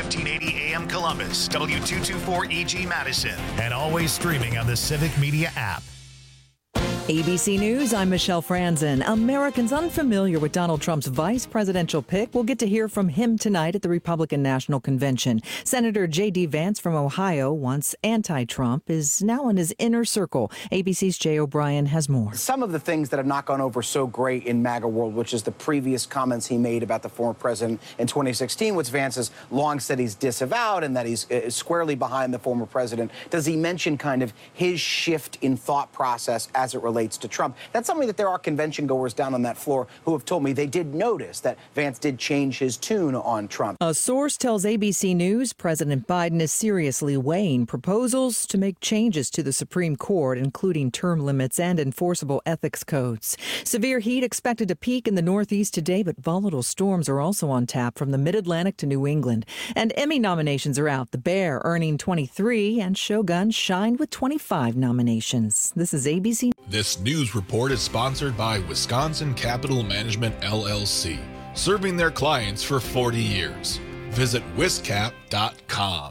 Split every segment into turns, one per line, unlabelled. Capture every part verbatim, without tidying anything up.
fifteen eighty A M Columbus, W two twenty-four E G Madison, and always streaming on the Civic Media app.
A B C News, I'm Michelle Franzen. Americans unfamiliar with Donald Trump's vice presidential pick will get to hear from him tonight at the Republican National Convention. Senator J D. Vance from Ohio, once anti-Trump, is now in his inner circle. A B C's Jay O'Brien has more.
Some of the things that have not gone over so great in MAGA world, which is the previous comments he made about the former president in twenty sixteen, which Vance has long said he's disavowed and that he's uh, squarely behind the former president. Does he mention kind of his shift in thought process as it relates to Trump? That's something that there are convention goers down on that floor who have told me they did notice that Vance did change his tune on Trump.
A source tells A B C News President Biden is seriously weighing proposals to make changes to the Supreme Court, including term limits and enforceable ethics codes. Severe heat expected to peak in the Northeast today, but volatile storms are also on tap from the Mid-Atlantic to New England. And Emmy nominations are out. The Bear earning twenty-three and Shogun shined with twenty-five nominations. This is A B C.
This news report is sponsored by Wisconsin Capital Management, L L C, serving their clients for forty years. Visit wiscap dot com.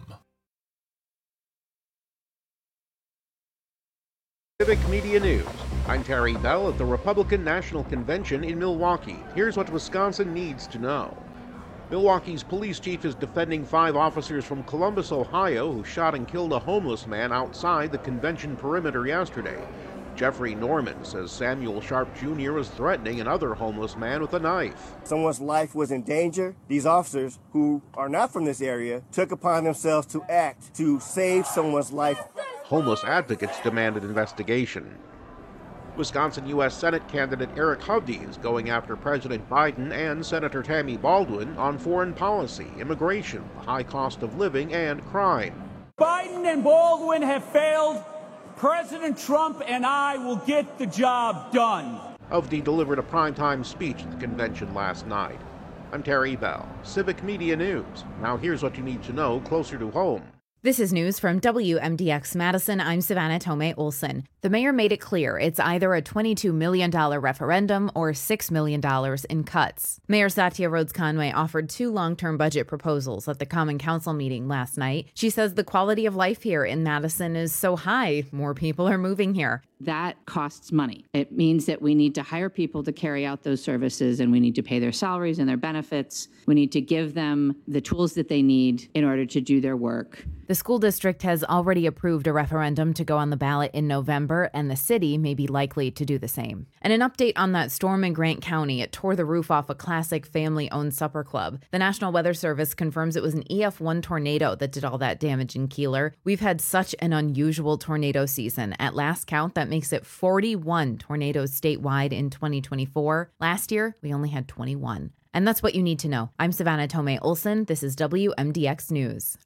Civic Media News. I'm Terry Bell at the Republican National Convention in Milwaukee. Here's what Wisconsin needs to know. Milwaukee's police chief is defending five officers from Columbus, Ohio, who shot and killed a homeless man outside the convention perimeter yesterday. Jeffrey Norman says Samuel Sharp Junior was threatening another homeless man with a knife.
Someone's life was in danger. These officers, who are not from this area, took upon themselves to act to save someone's life.
Homeless advocates demanded investigation. Wisconsin U S Senate candidate Eric Hovde is going after President Biden and Senator Tammy Baldwin on foreign policy, immigration, the high cost of living, and crime.
Biden and Baldwin have failed. President Trump and I will get the job done.
Hovde delivered a primetime speech at the convention last night. I'm Terry Bell, Civic Media News. Now here's what you need to know closer to home.
This is news from W M D X Madison. I'm Savannah Tomei Olson. The mayor made it clear it's either a twenty-two million dollars referendum or six million dollars in cuts. Mayor Satya Rhodes Conway offered two long-term budget proposals at the Common Council meeting last night. She says the quality of life here in Madison is so high, more people are moving here.
That costs money. It means that we need to hire people to carry out those services, and we need to pay their salaries and their benefits. We need to give them the tools that they need in order to do their work.
The school district has already approved a referendum to go on the ballot in November, and the city may be likely to do the same. And an update on that storm in Grant County. It tore the roof off a classic family-owned supper club. The National Weather Service confirms it was an E F one tornado that did all that damage in Keeler. We've had such an unusual tornado season. At last count, that makes it forty-one tornadoes statewide in twenty twenty-four. Last year, we only had twenty-one. And that's what you need to know. I'm Savannah Tomei Olson. This is W M D X News.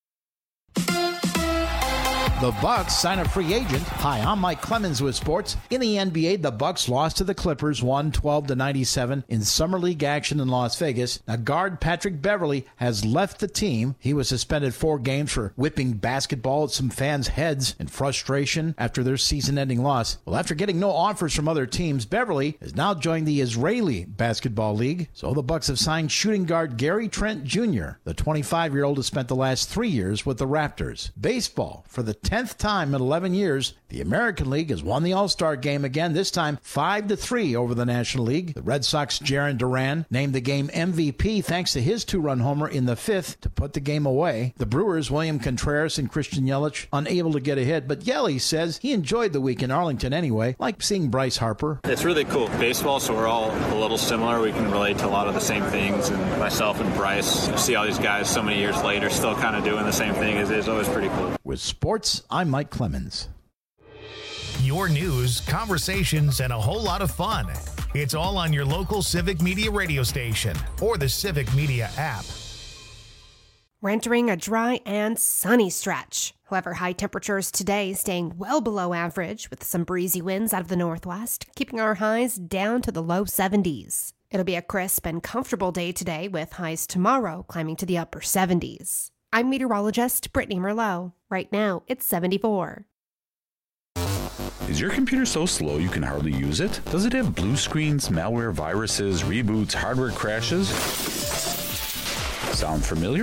The Bucks sign a free agent. Hi, I'm Mike Clemens with sports. In the N B A, the Bucks lost to the Clippers one twelve to ninety-seven in Summer League action in Las Vegas. Now, guard Patrick Beverley has left the team. He was suspended four games for whipping basketball at some fans' heads in frustration after their season-ending loss. Well, after getting no offers from other teams, Beverley has now joined the Israeli Basketball League. So the Bucks have signed shooting guard Gary Trent Junior The twenty-five-year-old has spent the last three years with the Raptors. Baseball, for the tenth time in eleven years, the American League has won the All-Star game again, this time five to three over the National League. The Red Sox' Jarren Duran named the game M V P thanks to his two-run homer in the fifth to put the game away. The Brewers' William Contreras and Christian Yelich unable to get a hit, but Yelich says he enjoyed the week in Arlington anyway, like seeing Bryce Harper.
It's really cool. Baseball, so we're all a little similar. We can relate to a lot of the same things, and myself and Bryce, you see all these guys so many years later still kind of doing the same thing. It's, it's always pretty cool.
With sports, I'm Mike Clemens.
Your news, conversations, and a whole lot of fun. It's all on your local Civic Media radio station or the Civic Media app.
We're entering a dry and sunny stretch. However, high temperatures today staying well below average with some breezy winds out of the northwest, keeping our highs down to the low seventies. It'll be a crisp and comfortable day today with highs tomorrow climbing to the upper seventies. I'm meteorologist Brittany Merlot. Right now, it's seventy-four.
Is your computer so slow you can hardly use it? Does it have blue screens, malware, viruses, reboots, hardware crashes? Sound familiar?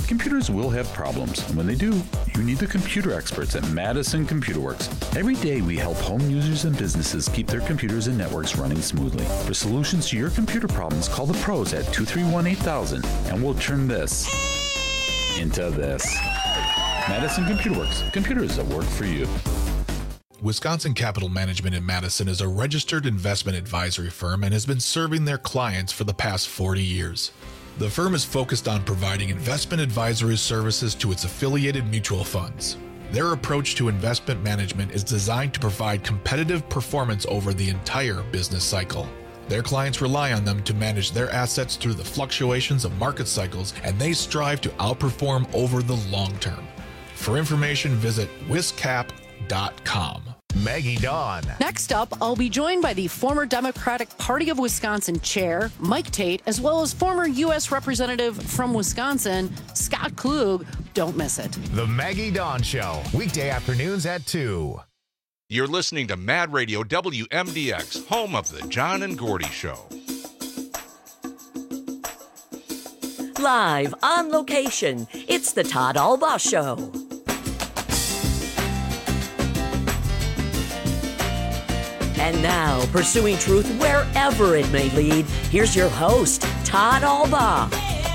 Computers will have problems, and when they do, you need the computer experts at Madison Computer Works. Every day we help home users and businesses keep their computers and networks running smoothly. For solutions to your computer problems, call the pros at two three one, eight thousand, and we'll turn this into this. Madison Computer Works. Computers that work for you.
Wisconsin Capital Management in Madison is a registered investment advisory firm and has been serving their clients for the past forty years. The firm is focused on providing investment advisory services to its affiliated mutual funds. Their approach to investment management is designed to provide competitive performance over the entire business cycle. Their clients rely on them to manage their assets through the fluctuations of market cycles, and they strive to outperform over the long term. For information, visit wiscap dot com.
Maggie Dawn.
Next up, I'll be joined by the former Democratic Party of Wisconsin chair, Mike Tate, as well as former U S Representative from Wisconsin, Scott Klug. Don't miss it.
The Maggie Dawn Show, weekday afternoons at two.
You're listening to Mad Radio W M D X, home of the John and Gordy Show.
Live on location, it's the Todd Albaugh Show. And now, pursuing truth wherever it may lead, here's your host, Todd Albaugh.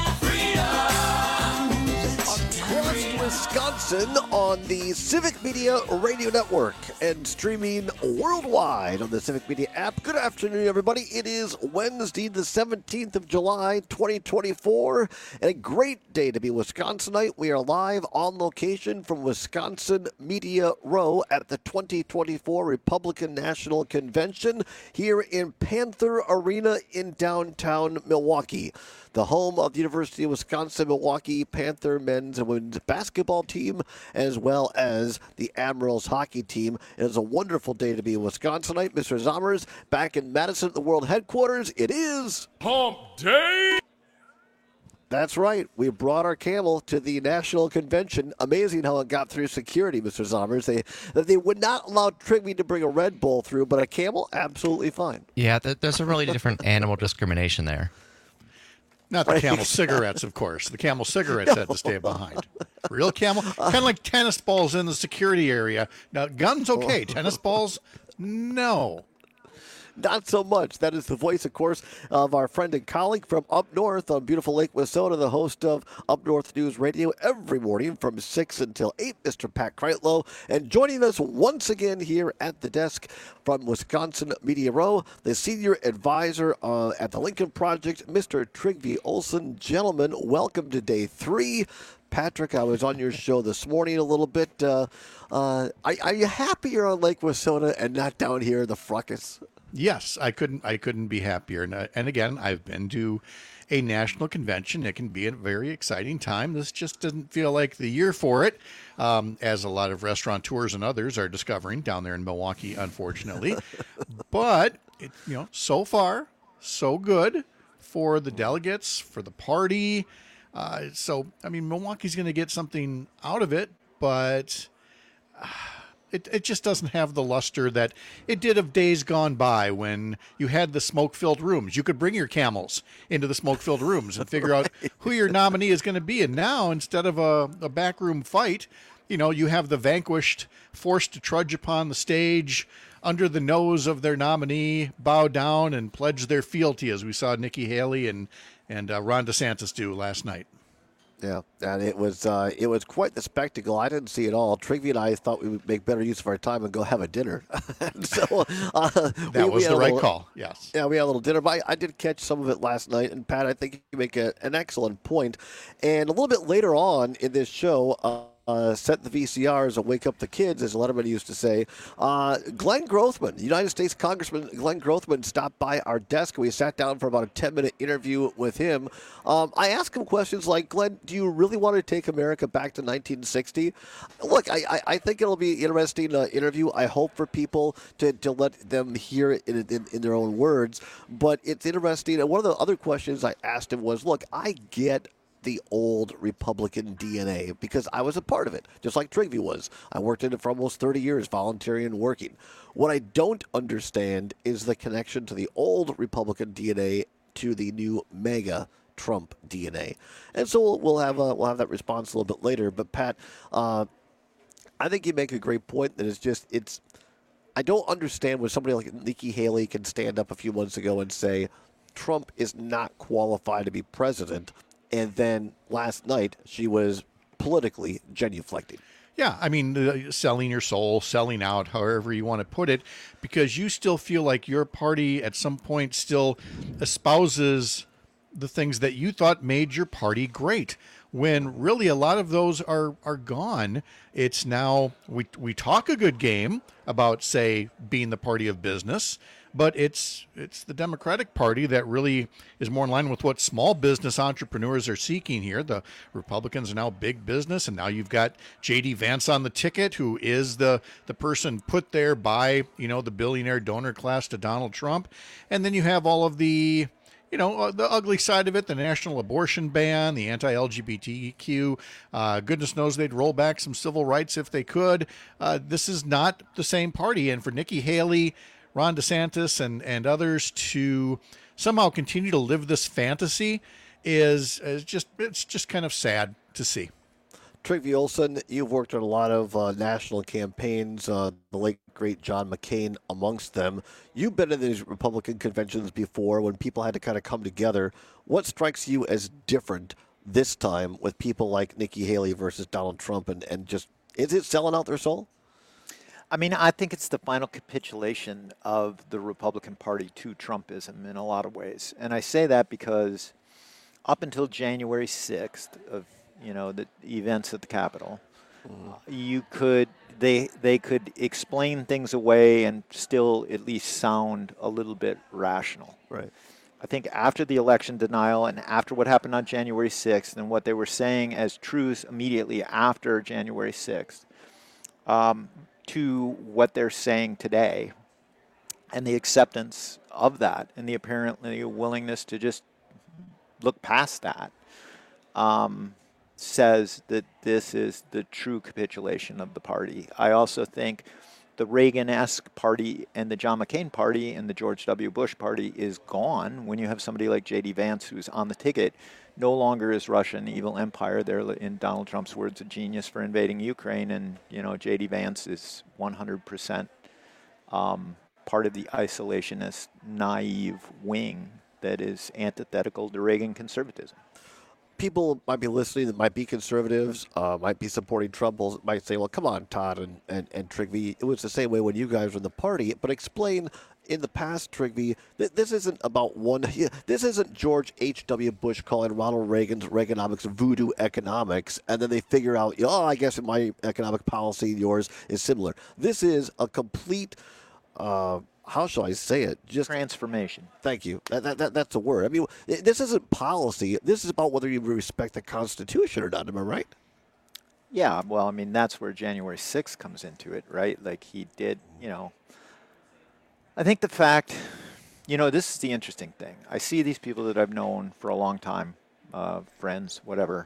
Across Wisconsin on the Civic Media Radio Network and streaming worldwide on the Civic Media app. Good afternoon, everybody. It is Wednesday, the seventeenth of July, twenty twenty-four, and a great day to be Wisconsinite. We are live on location from Wisconsin Media Row at the twenty twenty-four Republican National Convention here in Panther Arena in downtown Milwaukee. The home of the University of Wisconsin-Milwaukee Panther men's and women's basketball team, as well as the Admirals hockey team. It is a wonderful day to be a Wisconsinite. Mister Zommers back in Madison at the World Headquarters. It is
Hump Day!
That's right. We brought our camel to the National Convention. Amazing how it got through security, Mister Zommers. They they would not allow Trigby to bring a Red Bull through, but a camel, absolutely fine.
Yeah, there's a really different animal discrimination there.
Not the Camel cigarettes, of course. The Camel cigarettes had to stay behind. Real Camel, kind of like tennis balls in the security area. Now, guns, okay. Tennis balls, no.
Not so much. That is the voice, of course, of our friend and colleague from up north on beautiful Lake Wissota, the host of Up North News Radio every morning from six until eight, Mister Pat Kreitlow. And joining us once again here at the desk from Wisconsin Media Row, the senior advisor uh, at the Lincoln Project, Mister Trygve Olsen. Gentlemen, welcome to day three. Patrick, I was on your show this morning a little bit. Uh, uh, are, are you happy you're on Lake Wissota and not down here in the fracas?
Yes, I couldn't. I couldn't be happier. And, uh, and again, I've been to a national convention. It can be a very exciting time. This just doesn't feel like the year for it, um, as a lot of restaurateurs and others are discovering down there in Milwaukee, unfortunately. But it, you know, so far, so good for the delegates, for the party. Uh, so, I mean, Milwaukee's going to get something out of it, but Uh, It it just doesn't have the luster that it did of days gone by when you had the smoke-filled rooms. You could bring your camels into the smoke-filled rooms and figure out who your nominee is going to be. And now, instead of a, a backroom fight, you know, you have the vanquished forced to trudge upon the stage under the nose of their nominee, bow down and pledge their fealty, as we saw Nikki Haley and, and uh, Ron DeSantis do last night.
Yeah, and it was uh, it was quite the spectacle. I didn't see it all. Trygve and I thought we would make better use of our time and go have a dinner. so uh,
that
we,
was
we
the right
little,
call. Yes.
Yeah, we had a little dinner. But I, I did catch some of it last night. And Pat, I think you make a, an excellent point. And a little bit later on in this show. Uh, Uh, set the V C Rs and wake up the kids, as Letterman used to say. Uh, Glenn Grothman, United States Congressman Glenn Grothman, stopped by our desk. We sat down for about a ten-minute interview with him. Um, I asked him questions like, Glenn, do you really want to take America back to nineteen sixty? Look, I, I, I think it'll be an interesting uh, interview. I hope for people to, to let them hear it in, in, in their own words. But it's interesting. And one of the other questions I asked him was, look, I get the old Republican D N A because I was a part of it, just like Trygve was. I worked in it for almost thirty years, volunteering and working. What I don't understand is the connection to the old Republican D N A to the new MAGA Trump D N A. And so we'll, we'll have uh, we'll have that response a little bit later. But Pat, uh, I think you make a great point that it's just it's. I don't understand when somebody like Nikki Haley can stand up a few months ago and say Trump is not qualified to be president, and then last night she was politically genuflecting.
Yeah, I mean, uh, selling your soul, selling out, however you want to put it, because you still feel like your party at some point still espouses the things that you thought made your party great, when really a lot of those are are gone. It's now we we talk a good game about, say, being the party of business, but it's it's the Democratic Party that really is more in line with what small business entrepreneurs are seeking here. The Republicans are now big business, and now you've got J D Vance on the ticket, who is the the person put there by, you know, the billionaire donor class to Donald Trump. And then you have all of the, you know, the ugly side of it, the national abortion ban, the anti-L G B T Q. Uh, goodness knows they'd roll back some civil rights if they could. Uh, this is not the same party. And for Nikki Haley, Ron DeSantis, and, and others to somehow continue to live this fantasy is, is just it's just kind of sad to see.
Trygve Olsen, you've worked on a lot of uh, national campaigns, uh, the late, great John McCain amongst them. You've been in these Republican conventions before when people had to kind of come together. What strikes you as different this time with people like Nikki Haley versus Donald Trump, and, and just, is it selling out their soul?
I mean, I think it's the final capitulation of the Republican Party to Trumpism in a lot of ways. And I say that because up until January sixth of, you know, the events at the Capitol, mm. you could, they, they could explain things away and still at least sound a little bit rational.
Right.
I think after the election denial and after what happened on January sixth and what they were saying as truths immediately after January sixth, um, to what they're saying today, and the acceptance of that, and the apparently willingness to just look past that, um, says that this is the true capitulation of the party. I also think the Reagan-esque party and the John McCain party and the George W. Bush party is gone when you have somebody like J D Vance, who's on the ticket. No longer is Russia an evil empire. They're, in Donald Trump's words, a genius for invading Ukraine. And, you know, J D Vance is one hundred percent um, part of the isolationist, naive wing that is antithetical to Reagan conservatism.
People might be listening that might be conservatives, uh, might be supporting Trump, might say, well, come on, Todd and, and, and Trygve. It was the same way when you guys were in the party. But explain, in the past, Trygve, th- this isn't about one. This isn't George H W. Bush calling Ronald Reagan's Reaganomics voodoo economics, and then they figure out, oh, I guess my economic policy, yours, is similar. This is a complete... Uh, how shall I say it? Just
transformation.
Thank you. That, that, that, that's a word. I mean, this isn't policy. This is about whether you respect the Constitution or not. Am I right?
Yeah. Well, I mean, that's where January sixth comes into it, right? Like he did, you know. I think the fact, you know, this is the interesting thing. I see these people that I've known for a long time, uh, friends, whatever,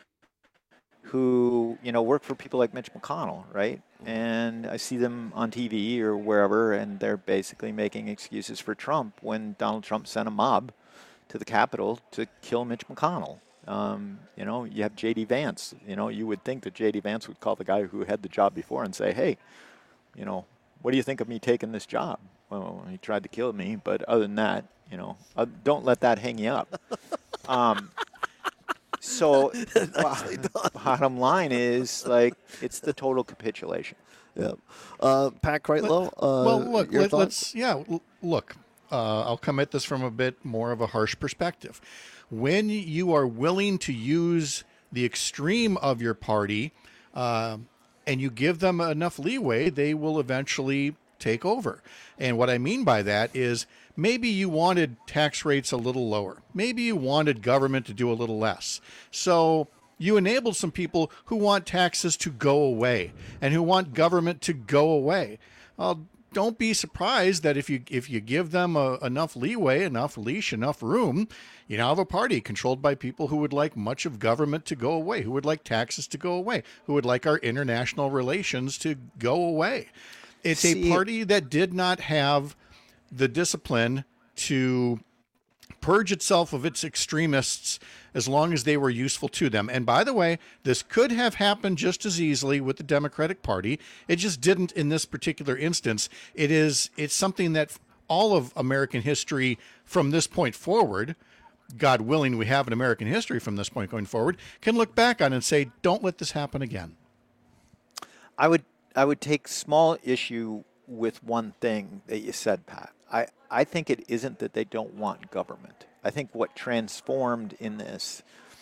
who, you know, work for people like Mitch McConnell, right? And I see them on T V or wherever, and they're basically making excuses for Trump when Donald Trump sent a mob to the Capitol to kill Mitch McConnell. Um, you know, you have J D Vance. You know, you would think that J D Vance would call the guy who had the job before and say, hey, you know, what do you think of me taking this job? Well, he tried to kill me, but other than that, you know, uh, don't let that hang you up. Um, So, bottom line is, like, it's the total capitulation.
Yeah. Uh, Pat Kreitlow, uh,
well, look,
your
let,
thoughts?
let's, yeah, look, uh, I'll come at this from a bit more of a harsh perspective. When you are willing to use the extreme of your party uh, and you give them enough leeway, they will eventually take over. And what I mean by that is maybe you wanted tax rates a little lower. Maybe you wanted government to do a little less. So you enabled some people who want taxes to go away and who want government to go away. Well, don't be surprised that if you if you give them a, enough leeway, enough leash, enough room, you now have a party controlled by people who would like much of government to go away, who would like taxes to go away, who would like our international relations to go away. It's See, a party that did not have the discipline to purge itself of its extremists as long as they were useful to them. And by the way, this could have happened just as easily with the Democratic Party. It just didn't in this particular instance. It is, it's something that all of American history from this point forward, God willing, we have an American history from this point going forward, can look back on and say, don't let this happen again.
I would I would take small issue with one thing that you said, Pat. I, I think it isn't that they don't want government. I think what transformed in this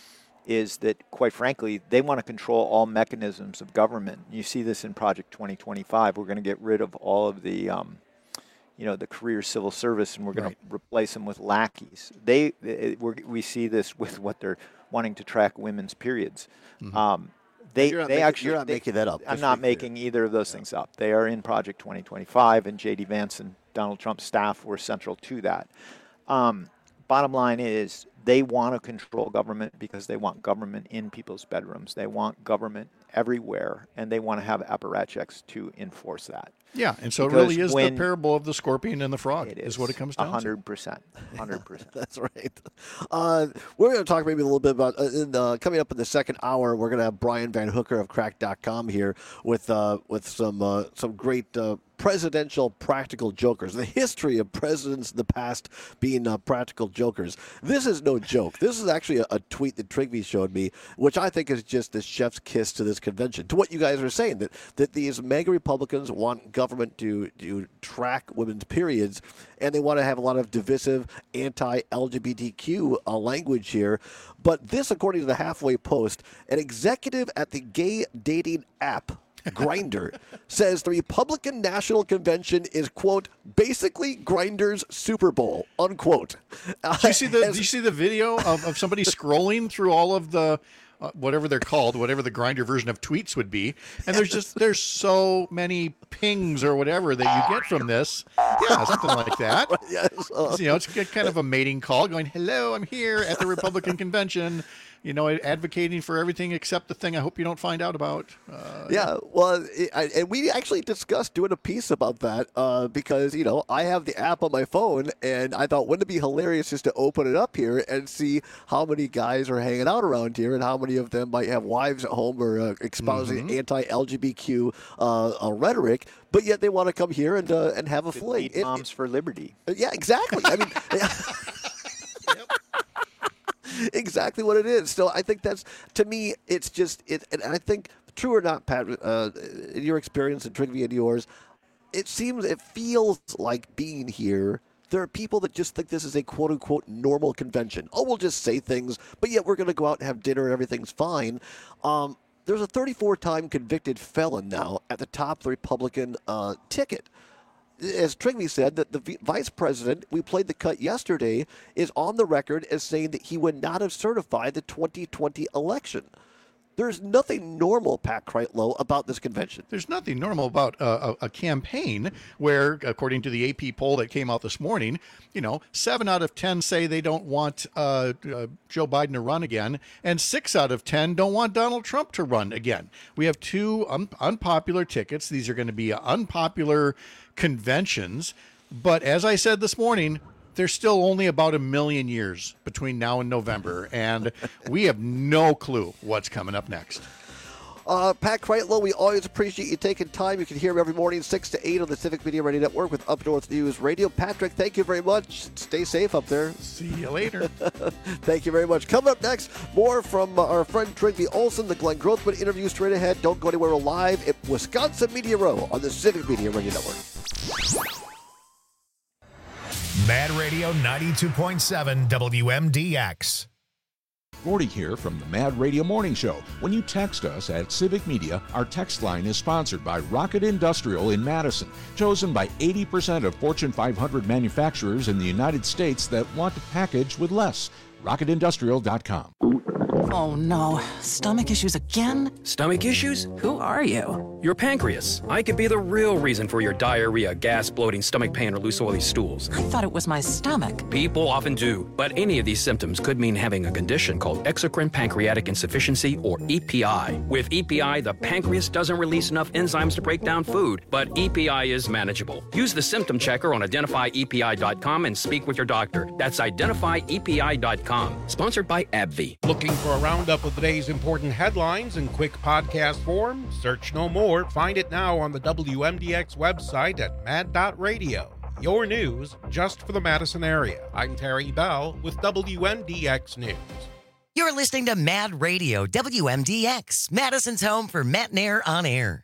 is that, quite frankly, they want to control all mechanisms of government. You see this in Project twenty twenty-five. We're going to get rid of all of the, um, you know, the career civil service, and we're going right. to replace them with lackeys. They, it, we're, we see this with what they're wanting to track women's periods. Mm-hmm. Um, They,
you're not
they
making,
actually,
you're not
they,
making that up.
I'm not making either of those things up. They are in Project twenty twenty-five, and J D Vance and Donald Trump's staff were central to that. Um, bottom line is they want to control government because they want government in people's bedrooms. They want government everywhere, and they want to have apparatchiks to enforce that.
Yeah, and so
because
it really is the parable of the scorpion and the frog
it
is,
is
what it comes down
one hundred percent.
to.
one hundred percent.
That's right. Uh, we're going to talk maybe a little bit about, uh, in, uh, coming up in the second hour, we're going to have Brian Van Hooker of crack dot com here with uh, with some uh, some great uh, presidential practical jokers. The history of presidents in the past being uh, practical jokers. This is no joke. This is actually a, a tweet that Trigby showed me, which I think is just the chef's kiss to this convention, to what you guys are saying, that, that these MAGA Republicans want government to, to track women's periods, and they want to have a lot of divisive anti-L G B T Q uh, language here. But this, according to the Halfway Post, an executive at the gay dating app Grindr says the Republican National Convention is, quote, basically Grindr's Super Bowl, unquote.
Uh, do you see the, do you see the video of, of somebody scrolling through all of the uh, whatever they're called, whatever the Grindr version of tweets would be, and there's just there's so many pings or whatever that you get from this, yeah, something like that.
Yes, uh,
you know, it's kind of a mating call, going, "Hello, I'm here at the Republican convention." You know, advocating for everything except the thing I hope you don't find out about. Uh,
yeah, well, it, I, and we actually discussed doing a piece about that uh, because, you know, I have the app on my phone, and I thought, wouldn't it be hilarious just to open it up here and see how many guys are hanging out around here and how many of them might have wives at home or uh, espousing mm-hmm. anti-L G B T Q uh, uh, rhetoric, but yet they want to come here and uh, and have a
Good
fling.
It, Moms it, for Liberty.
Yeah, exactly. I mean... Exactly what it is. So I think that's, to me, it's just, it, and I think, true or not, Pat, uh, in your experience and Trigby and yours, it seems, it feels like being here, there are people that just think this is a quote-unquote normal convention. Oh, we'll just say things, but yet we're going to go out and have dinner and everything's fine. Um, there's a thirty-four-time convicted felon now at the top of the Republican uh, ticket. As Trigby said, that the vice president, we played the cut yesterday, is on the record as saying that he would not have certified the twenty twenty election. There's nothing normal, Pat Kreitlow, about this convention.
There's nothing normal about uh, a, a campaign where, according to the A P poll that came out this morning, you know, seven out of ten say they don't want uh, uh, Joe Biden to run again, and six out of ten don't want Donald Trump to run again. We have two un- unpopular tickets. These are going to be unpopular conventions. But as I said this morning, there's still only about a million years between now and November, and we have no clue what's coming up next.
Uh, Pat Kreitlow, we always appreciate you taking time. You can hear him every morning, six to eight on the Civic Media Radio Network with Up North News Radio. Patrick, thank you very much. Stay safe up there.
See you later.
Thank you very much. Coming up next, more from uh, our friend Trigby Olson, the Glenn Grothman interview straight ahead. Don't go anywhere. We're live at Wisconsin Media Row on the Civic Media Radio Network.
Mad Radio ninety-two point seven W M D X.
Gordy here from the Mad Radio Morning Show. When you text us at Civic Media, our text line is sponsored by Rocket Industrial in Madison, chosen by eighty percent of Fortune five hundred manufacturers in the United States that want to package with less. rocket industrial dot com.
Oh no, stomach issues again?
Stomach issues? Who are you? Your pancreas. I could be the real reason for your diarrhea, gas, bloating, stomach pain, or loose oily stools.
I thought it was my stomach.
People often do, but any of these symptoms could mean having a condition called exocrine pancreatic insufficiency, or E P I. With E P I, the pancreas doesn't release enough enzymes to break down food, but E P I is manageable. Use the symptom checker on identify E P I dot com and speak with your doctor. That's identify E P I dot com. Sponsored by AbbVie.
Looking for a roundup of the day's important headlines in quick podcast form? Search no more. Find it now on the W M D X website at mad dot radio. Your news just for the Madison area. I'm Terry Bell with W M D X News.
You're listening to Mad Radio, W M D X, Madison's home for Matt Nair on air.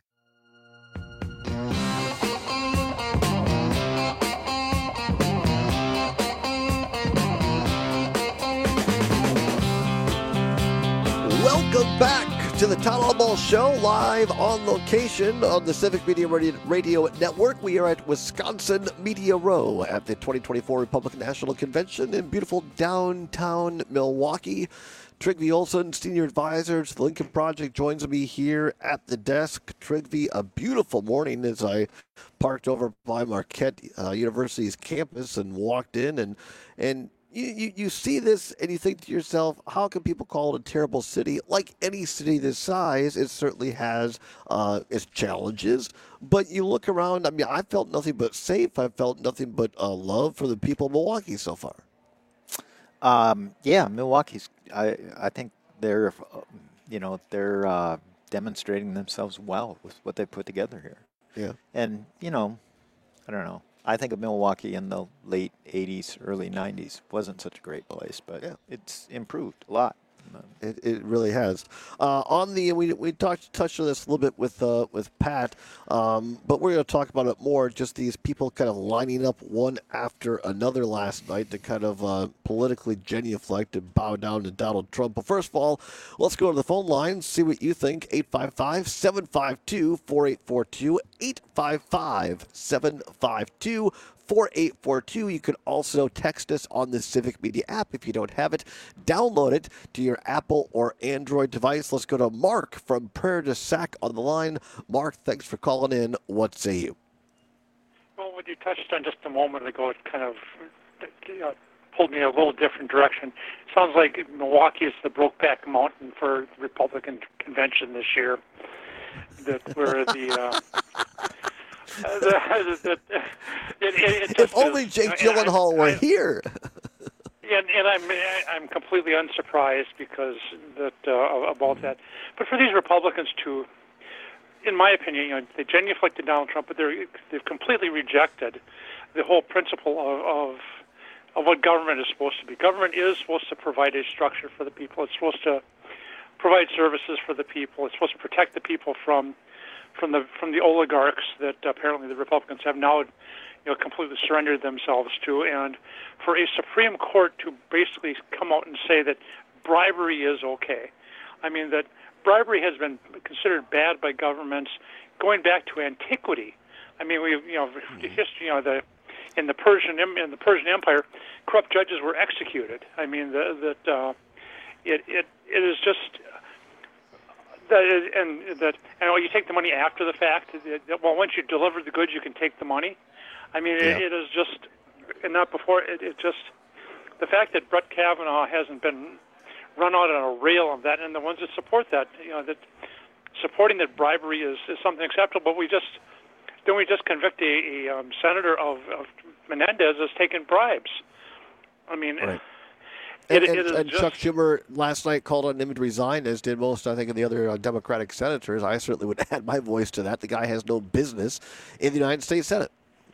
Welcome back to the Town Hall Ball Show, live on location on the Civic Media Radio Network. We are at Wisconsin Media Row at the twenty twenty-four Republican National Convention in beautiful downtown Milwaukee. Trygve Olson, Senior Advisor to the Lincoln Project, joins me here at the desk. Trygve, a beautiful morning as I parked over by Marquette uh, University's campus and walked in, and and You, you you see this and you think to yourself, how can people call it a terrible city? Like any city this size, it certainly has uh, its challenges. But you look around, I mean, I felt nothing but safe. I felt nothing but uh, love for the people of Milwaukee so far.
Um, yeah, Milwaukee's, I, I think they're, uh, you know, they're uh, demonstrating themselves well with what they put together here.
Yeah.
And, you know, I don't know. I think of Milwaukee in the late eighties, early nineties. Wasn't such a great place, but yeah. It's improved a lot.
It, it really has. Uh, on the we we talked touched on this a little bit with uh, with Pat, um, but we're going to talk about it more. Just these people kind of lining up one after another last night to kind of uh, politically genuflect and bow down to Donald Trump. But first of all, let's go to the phone lines, see what you think. eight five five, seven five two, four eight four two, eight five five, seven five two, four eight four two. You can also text us on the Civic Media app. If you don't have it, download it to your Apple or Android device. Let's go to Mark from Prairie du Sac on the line. Mark, thanks for calling in. What say you?
Well, what you touched on just a moment ago, it kind of you know, pulled me in a little different direction. Sounds like Milwaukee is the Brokeback Mountain for the Republican convention this year. That where the uh, Uh, the, the, the, it, it, it
if only is, Jake you know, Gyllenhaal I, were I, here.
and, and I'm I'm completely unsurprised because that uh, about that. But for these Republicans to, in my opinion, you know, they genuflected Donald Trump, but they're they've completely rejected the whole principle of, of of what government is supposed to be. Government is supposed to provide a structure for the people. It's supposed to provide services for the people. It's supposed to protect the people from. from the from the oligarchs that apparently the Republicans have now, you know, completely surrendered themselves to, and for a Supreme Court to basically come out and say that bribery is okay. I mean that bribery has been considered bad by governments going back to antiquity. I mean we you know mm-hmm. history you know the in the Persian in the Persian Empire, corrupt judges were executed. I mean the, that uh, it it it is just. That is, and that, and well, you take the money after the fact. Well, once you deliver the goods, you can take the money. I mean, yeah. it, it is just, and not before. It, it just the fact that Brett Kavanaugh hasn't been run out on a rail of that, and the ones that support that, you know, that supporting that bribery is, is something acceptable. But we just then we just convict a, a um, senator of, of Menendez as taking bribes. I mean.
Right.
It,
and,
it
and, and
just,
Chuck Schumer last night called on him to resign, as did most, I think, of the other uh, Democratic senators. I certainly would add my voice to that. The guy has no business in the United States Senate.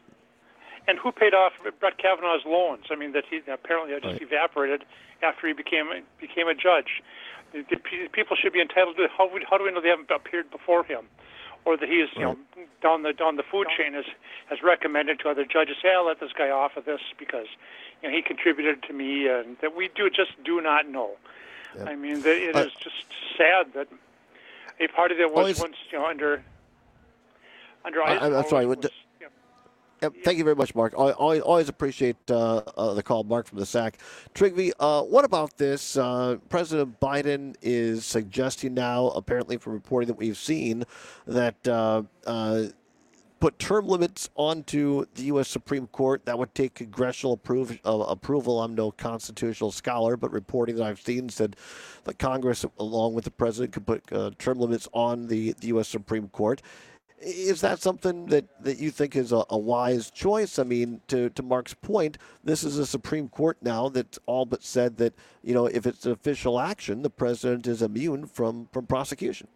And who paid off Brett Kavanaugh's loans? I mean, that he apparently just
right.
evaporated after he became became a judge. People should be entitled to. How, how do we know they haven't appeared before him, or that he is, you right. know, down the down the food chain has has recommended to other judges, "Hey, I'll let this guy off of this because." You know, he contributed to me, and that we do just do not know. Yeah. I mean, that it uh, is just sad that a party that was
always,
once, you know, under under
I, I'm sorry. Was,
yeah.
Yep, thank you very much, Mark. I always, always appreciate uh, uh, the call, Mark from the S A C. Trigvi, uh, what about this? Uh, President Biden is suggesting now, apparently from reporting that we've seen, that uh, uh, put term limits onto the U S Supreme Court. That would take congressional approve, uh, approval. I'm no constitutional scholar, but reporting that I've seen said that Congress, along with the president, could put uh, term limits on the, the U S Supreme Court. Is that something that, that you think is a, a wise choice? I mean, to, to Mark's point, this is a Supreme Court now that's all but said that, you know, if it's an official action, the president is immune from, from prosecution.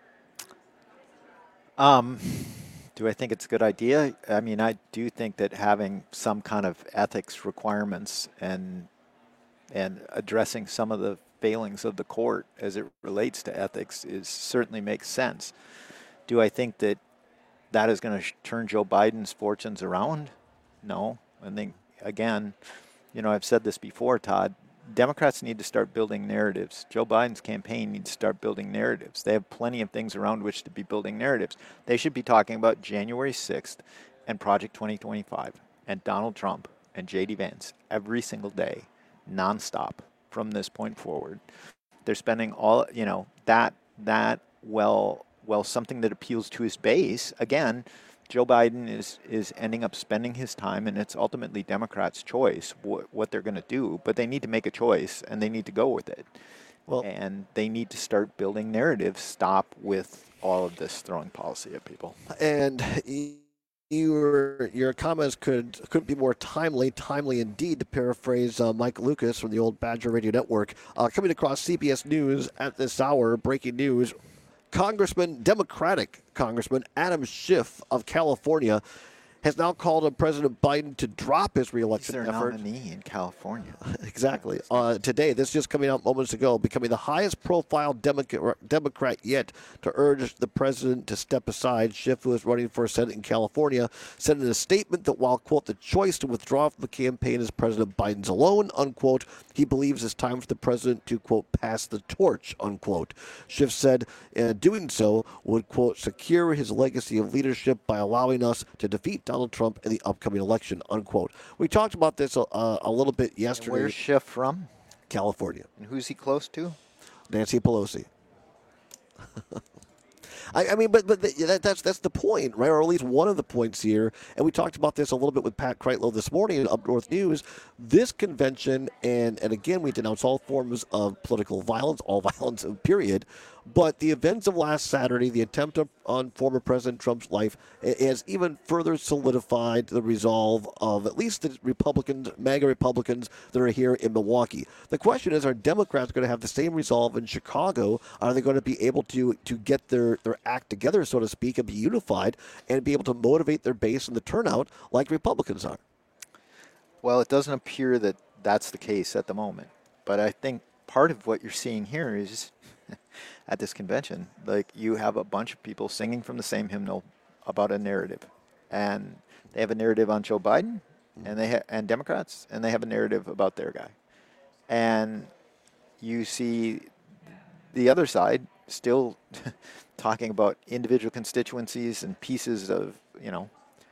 Um, do I think it's a good idea? I mean, I do think that having some kind of ethics requirements and and addressing some of the failings of the court as it relates to ethics is certainly makes sense. Do I think that that is going to turn Joe Biden's fortunes around? No. I think, again, you know, I've said this before, Todd, Democrats need to start building narratives. Joe Biden's campaign needs to start building narratives. They have plenty of things around which to be building narratives. They should be talking about January sixth and Project twenty twenty-five and Donald Trump and J D Vance every single day, nonstop from this point forward. They're spending all, you know, that, that well... Well, something that appeals to his base. Again, Joe Biden is, is ending up spending his time, and it's ultimately Democrats' choice wh- what they're going to do. But they need to make a choice, and they need to go with it. Well, and they need to start building narratives. Stop with all of this throwing policy at people.
And your your comments could couldn't be more timely, timely indeed, to paraphrase uh, Mike Lucas from the old Badger Radio Network. Uh, coming across C B S News at this hour, breaking news. Congressman, Democratic Congressman Adam Schiff of California has now called on President Biden to drop his reelection
He's their
effort.
nominee in California.
Exactly. Uh, today, this just coming out moments ago, becoming the highest profile Democrat, Democrat yet to urge the president to step aside. Schiff, who is running for Senate in California, said in a statement that while, quote, the choice to withdraw from the campaign is President Biden's alone, unquote, he believes it's time for the president to, quote, pass the torch, unquote. Schiff said uh, doing so would, quote, secure his legacy of leadership by allowing us to defeat Donald Trump in the upcoming election, unquote. We talked about this uh, a little bit yesterday.
And where's Schiff from?
California.
And who's he close to?
Nancy Pelosi. I, I mean, but but the, that, that's that's the point, right? Or at least one of the points here. And we talked about this a little bit with Pat Kreitlow this morning in Up North News. This convention, and and again, we denounce all forms of political violence, all violence, period. But the events of last Saturday, the attempt on former President Trump's life, has even further solidified the resolve of at least the Republicans, MAGA Republicans that are here in Milwaukee. The question is, are Democrats going to have the same resolve in Chicago? Are they going to be able to to get their, their act together, so to speak, and be unified and be able to motivate their base and the turnout like Republicans are?
Well, it doesn't appear that that's the case at the moment. But I think part of what you're seeing here is at this convention, like you have a bunch of people singing from the same hymnal about a narrative, and they have a narrative on Joe Biden, and they ha- and Democrats, and they have a narrative about their guy, and you see the other side still talking about individual constituencies and pieces of, you know,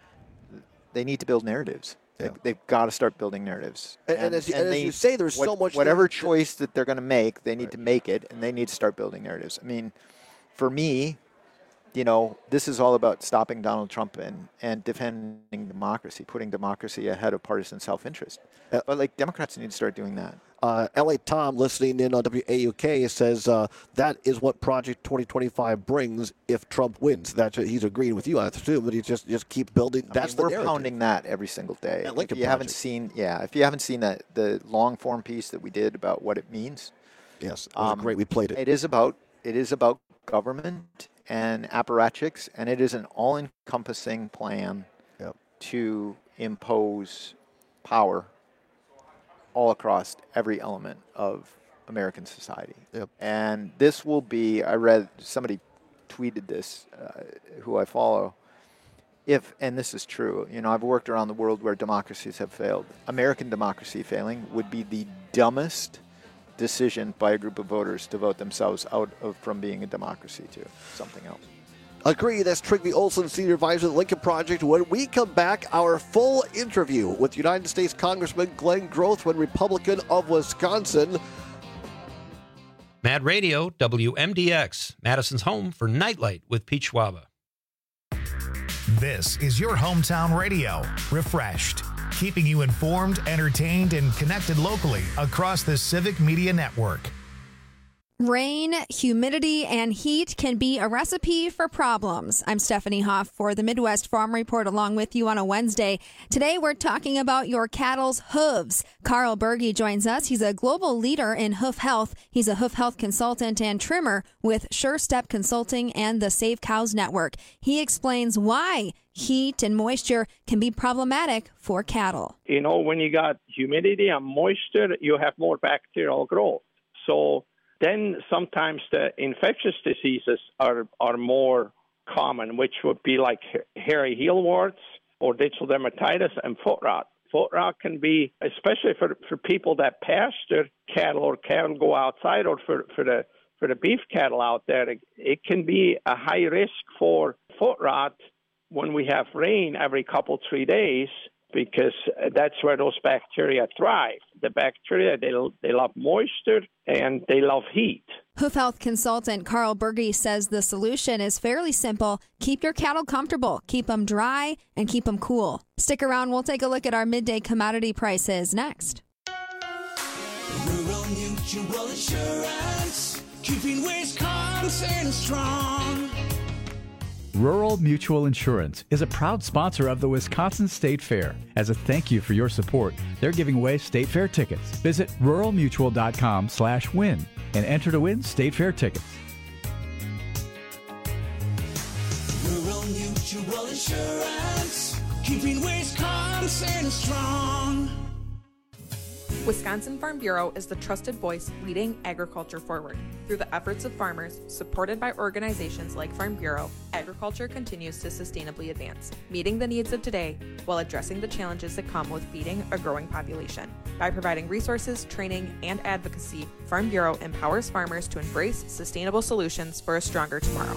they need to build narratives. Yeah. They, they've got to start building narratives.
And, and, and as, you, and they, as you say, there's
what,
so much...
Whatever choice that they're going to make, they need right. to make it, and they need to start building narratives. I mean, for me, you know, this is all about stopping Donald Trump and, and defending democracy, putting democracy ahead of partisan self-interest. Uh, but, like, Democrats need to start doing that.
Uh, L A Tom, listening in on W A U K, says uh, that is what Project twenty twenty-five brings if Trump wins. That's what he's agreeing with you, I assume, but he just just keep building.
I
That's
mean,
the
we're
narrative.
Pounding that every single day.
Like
if you haven't seen, yeah, if you haven't seen that the long form piece that we did about what it means,
yes, it was um, great. We played it.
It is about it is about government and apparatchiks, and it is an all-encompassing plan
yep.
to impose power all across every element of American society.
Yep.
And this will be, I read, somebody tweeted this, uh, who I follow, if, and this is true, you know, I've worked around the world where democracies have failed. American democracy failing would be the dumbest decision by a group of voters to vote themselves out of from being a democracy to something else.
Agree. That's Trygve Olson, Senior Advisor of the Lincoln Project. When we come back, our full interview with United States Congressman Glenn Grothman, Republican of Wisconsin.
Mad Radio, W M D X, Madison's home for Nightlight with Pete Schwaba.
This is your hometown radio, refreshed, keeping you informed, entertained, and connected locally across the Civic Media Network.
Rain, humidity, and heat can be a recipe for problems. I'm Stephanie Hoff for the Midwest Farm Report along with you on a Wednesday. Today we're talking about your cattle's hooves. Carl Berge joins us. He's a global leader in hoof health. He's a hoof health consultant and trimmer with Sure Step Consulting and the Save Cows Network. He explains why heat and moisture can be problematic for cattle.
You know, when you got humidity and moisture, you have more bacterial growth. So then sometimes the infectious diseases are, are more common, which would be like hairy heel warts or digital dermatitis and foot rot. Foot rot can be, especially for, for people that pasture cattle or cattle go outside, or for, for the for the beef cattle out there, it, it can be a high risk for foot rot when we have rain every couple, three days, because that's where those bacteria thrive. The bacteria, they, they love moisture and they love heat.
Hoof health consultant Carl Berge says the solution is fairly simple. Keep your cattle comfortable, keep them dry, and keep them cool. Stick around. We'll take a look at our midday commodity prices next.
Rural Mutual Insurance, keeping Wisconsin strong.
Rural Mutual Insurance is a proud sponsor of the Wisconsin State Fair. As a thank you for your support, they're giving away State Fair tickets. Visit rural mutual dot com slash win and enter to win State Fair tickets.
Rural Mutual Insurance, keeping Wisconsin strong.
Wisconsin Farm Bureau is the trusted voice leading agriculture forward. Through the efforts of farmers, supported by organizations like Farm Bureau, agriculture continues to sustainably advance, meeting the needs of today while addressing the challenges that come with feeding a growing population. By providing resources, training, and advocacy, Farm Bureau empowers farmers to embrace sustainable solutions for a stronger tomorrow.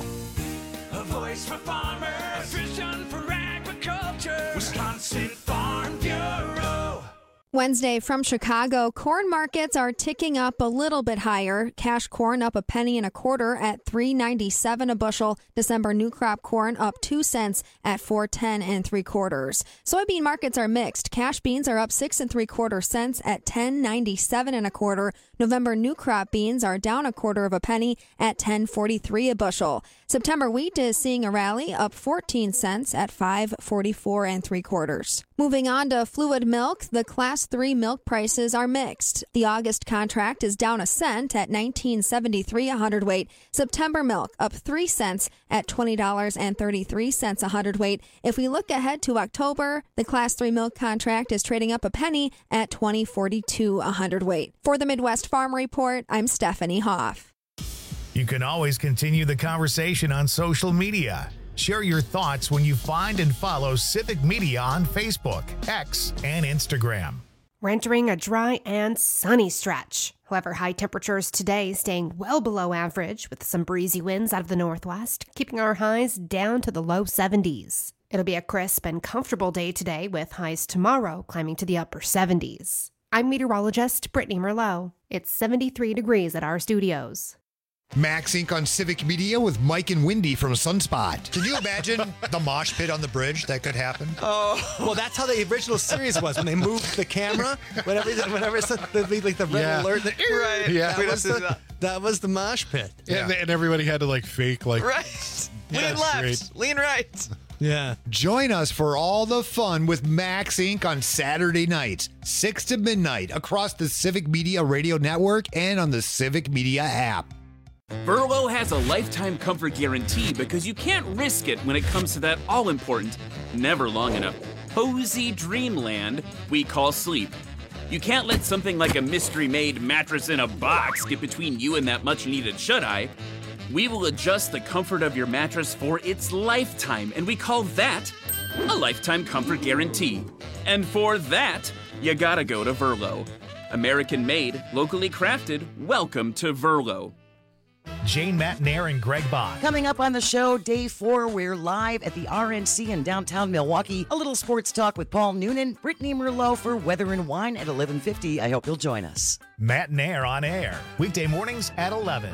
A voice for farmers, a vision for agriculture, Wisconsin Farm Bureau.
Wednesday from Chicago, corn markets are ticking up a little bit higher. Cash corn up a penny and a quarter at three ninety-seven a bushel. December new crop corn up two cents at four ten and three quarters. Soybean markets are mixed. Cash beans are up six and three quarter cents at ten ninety-seven and a quarter. November new crop beans are down a quarter of a penny at ten forty-three a bushel. September wheat is seeing a rally, up fourteen cents at five forty-four and three quarters. Moving on to fluid milk, the class three milk prices are mixed. The August contract is down a cent at nineteen seventy-three a hundredweight. September milk up three cents at twenty dollars and thirty-three cents a hundredweight. If we look ahead to October, the class three milk contract is trading up a penny at twenty forty-two a hundredweight. For the Midwest Farm Report, I'm Stephanie Hoff.
You can always continue the conversation on social media. Share your thoughts when you find and follow Civic Media on Facebook, X, and Instagram.
We're entering a dry and sunny stretch. However, high temperatures today staying well below average with some breezy winds out of the northwest, keeping our highs down to the low seventies. It'll be a crisp and comfortable day today with highs tomorrow climbing to the upper seventies. I'm meteorologist Brittany Merlot. It's seventy-three degrees at our studios.
Max Incorporated on Civic Media with Mike and Wendy from Sunspot. Can you imagine the mosh pit on the bridge that could happen?
Oh, well, that's how the original series was when they moved the camera. Whenever, whenever it's the, the, like the red
Yeah.
alert, the,
Right. Yeah.
that, was the, that was the mosh pit.
Yeah. And, and everybody had to like fake like
Right.
Yeah,
Lean
that's
left,
great.
lean right. Yeah.
Join us for all the fun with Max Incorporated on Saturday nights, six to midnight, across the Civic Media Radio Network and on the Civic Media app.
Verlo has a lifetime comfort guarantee because you can't risk it when it comes to that all-important, never long enough, cozy dreamland we call sleep. You can't let something like a mystery-made mattress in a box get between you and that much-needed shut-eye. We will adjust the comfort of your mattress for its lifetime, and we call that a lifetime comfort guarantee. And for that, you gotta go to Verlo. American-made, locally crafted, welcome to Verlo.
Jane Matnair and Greg Bond.
Coming up on the show, day four, we're live at the R N C in downtown Milwaukee. A little sports talk with Paul Noonan, Brittany Merlot for Weather and Wine at eleven fifty. I hope you'll join us.
Matnair on air, weekday mornings at eleven.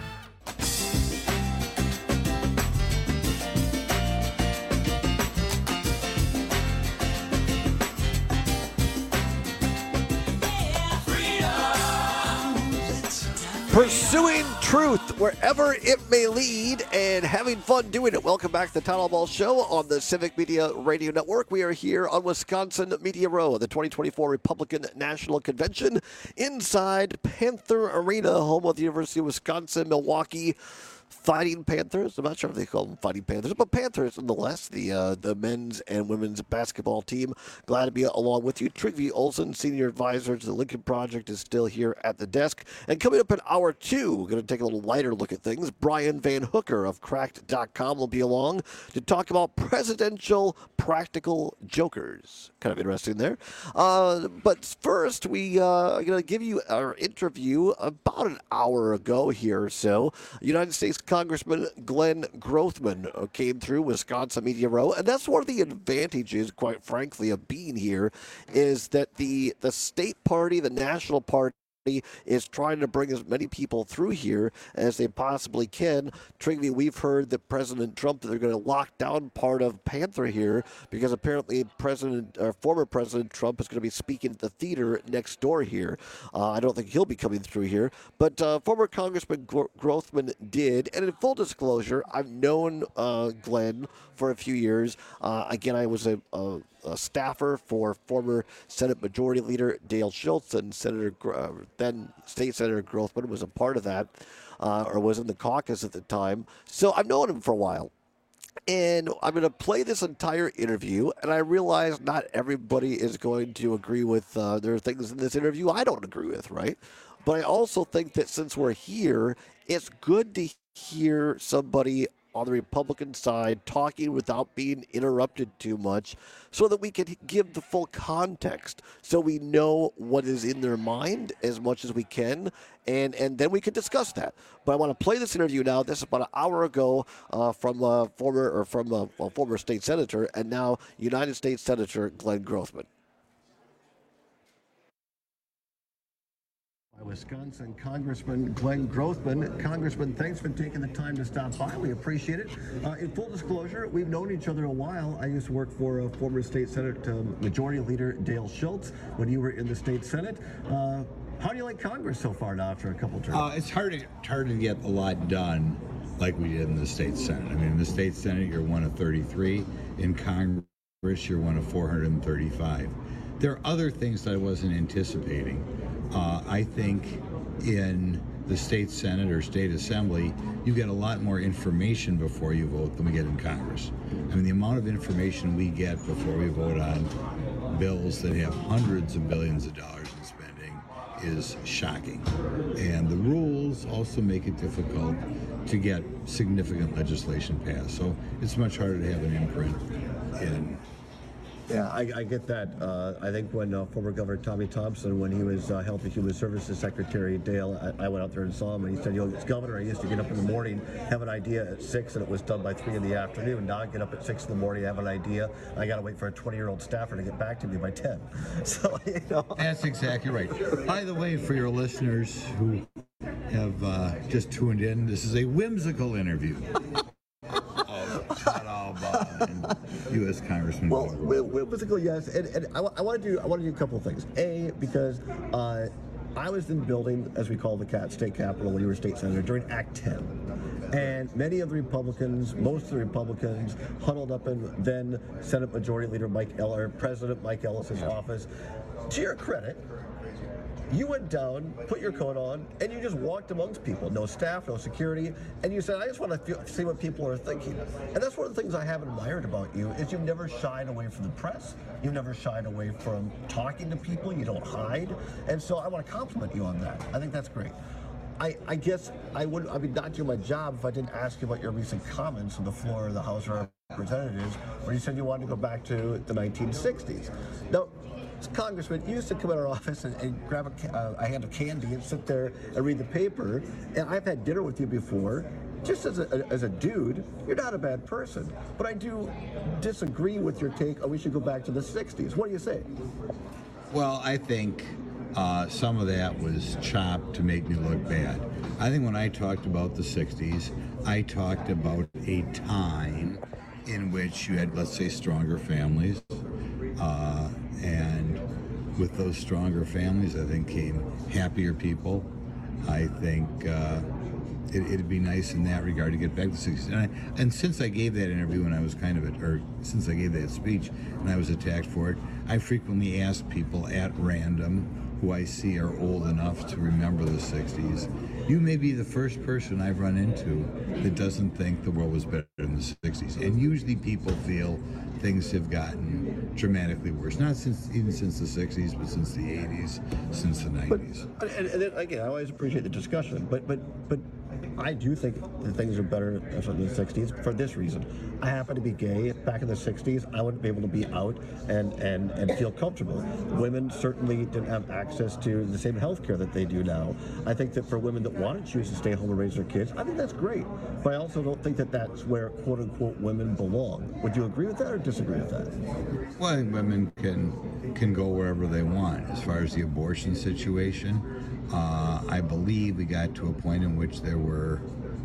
Pursuing truth wherever it may lead and having fun doing it. Welcome back to the Town Hall Ball Show on the Civic Media Radio Network. We are here on Wisconsin Media Row, the twenty twenty-four Republican National Convention inside Panther Arena, home of the University of Wisconsin-Milwaukee Fighting Panthers. I'm not sure if they call them Fighting Panthers, but Panthers nonetheless, the uh, the men's and women's basketball team. Glad to be along with you. Trygve Olsen, Senior Advisor to the Lincoln Project, is still here at the desk. And coming up in hour two, we're going to take a little lighter look at things. Brian Van Hooker of Cracked dot com will be along to talk about presidential practical jokers. Kind of interesting there. Uh, but first, we uh, are going to give you our interview about an hour ago here or so. United States Congressman Glenn Grothman came through Wisconsin Media Row, and that's one of the advantages, quite frankly, of being here, is that the the state party, the national party, is trying to bring as many people through here as they possibly can. Trygve, we've heard that President Trump, that they're going to lock down part of Panther here because apparently President, or former President Trump is going to be speaking at the theater next door here. Uh, I don't think he'll be coming through here, but uh, former Congressman Gro- Grothman did. And in full disclosure, I've known uh, Glenn for a few years. Uh, again, I was a, a A staffer for former Senate Majority Leader Dale Schultz, and Senator uh, then State Senator Grothman was a part of that, uh, or was in the caucus at the time. So I've known him for a while. And I'm going to play this entire interview, and I realize not everybody is going to agree with, uh, there are things in this interview I don't agree with, right? But I also think that since we're here, it's good to hear somebody on the Republican side talking without being interrupted too much so that we can give the full context so we know what is in their mind as much as we can, and, and then we can discuss that. But I want to play this interview now. This is about an hour ago uh, from uh, former or from a well, former state senator and now United States Senator Glenn Grothman. Wisconsin Congressman Glenn Grothman. Congressman, thanks for taking the time to stop by. We appreciate it. Uh, in full disclosure, we've known each other a while. I used to work for uh, former State Senate um, Majority Leader Dale Schultz when you were in the state Senate. Uh, how do you like Congress so far now after a couple terms?
Uh, it's hard to, it's hard to get a lot done like we did in the state Senate. I mean, in the state Senate, you're one of thirty-three. In Congress, you're one of four hundred thirty-five. There are other things that I wasn't anticipating. Uh, I think in the state Senate or state assembly, you get a lot more information before you vote than we get in Congress. I mean, the amount of information we get before we vote on bills that have hundreds of billions of dollars in spending is shocking. And the rules also make it difficult to get significant legislation passed. So it's much harder to have an imprint in.
Yeah, I, I get that. Uh, I think when uh, former Governor Tommy Thompson, when he was uh, Health and Human Services Secretary, Dale, I, I went out there and saw him, and he said, you know, as governor, I used to get up in the morning, have an idea at six, and it was done by three in the afternoon. Now I get up at six in the morning, have an idea. I got to wait for a twenty-year-old staffer to get back to me by ten. So, you know.
That's exactly right. By the way, for your listeners who have uh, just tuned in, this is a whimsical interview. And U S Congressman.
Well, whimsical, yes, and, and I, I want to do I want to do a couple of things. A, because uh, I was in the building, as we call the cat, state capitol, when you were state senator, during Act ten. And many of the Republicans, most of the Republicans, huddled up in then Senate Majority Leader Mike Eller, President Mike Ellis's office. To your credit, you went down, put your coat on, and you just walked amongst people. No staff, no security. And you said, I just want to feel, see what people are thinking. And that's one of the things I have admired about you, is you've never shied away from the press. You've never shied away from talking to people. You don't hide. And so I want to compliment you on that. I think that's great. I, I guess I would I would not do my job if I didn't ask you about your recent comments on the floor of the House of Representatives, where you said you wanted to go back to the nineteen sixties. Now, congressmen used to come in our office and, and grab a, uh, a hand of candy and sit there and read the paper. And I've had dinner with you before. Just as a, as a dude, you're not a bad person. But I do disagree with your take, oh, we should go back to the sixties. What do you say?
Well, I think uh, some of that was chopped to make me look bad. I think when I talked about the sixties, I talked about a time in which you had, let's say, stronger families. Uh, and with those stronger families, I think came happier people. I think uh, it, it'd be nice in that regard to get back to the sixties. And, I, and since I gave that interview and I was kind of, a, or since I gave that speech and I was attacked for it, I frequently ask people at random who I see are old enough to remember the sixties. You may be the first person I've run into that doesn't think the world was better in the sixties. And usually people feel things have gotten dramatically worse. Not since even since the sixties, but since the eighties, since the nineties.
But, and, and then, again, I always appreciate the discussion, but but but I do think that things are better in the sixties for this reason. I happen to be gay. Back in the sixties, I wouldn't be able to be out and, and, and feel comfortable. Women certainly didn't have access to the same health care that they do now. I think that for women that want to choose to stay home and raise their kids, I think that's great. But I also don't think that that's where quote-unquote women belong. Would you agree with that or disagree with that?
Well, I think women can, can go wherever they want. As far as the abortion situation, uh, I believe we got to a point in which there were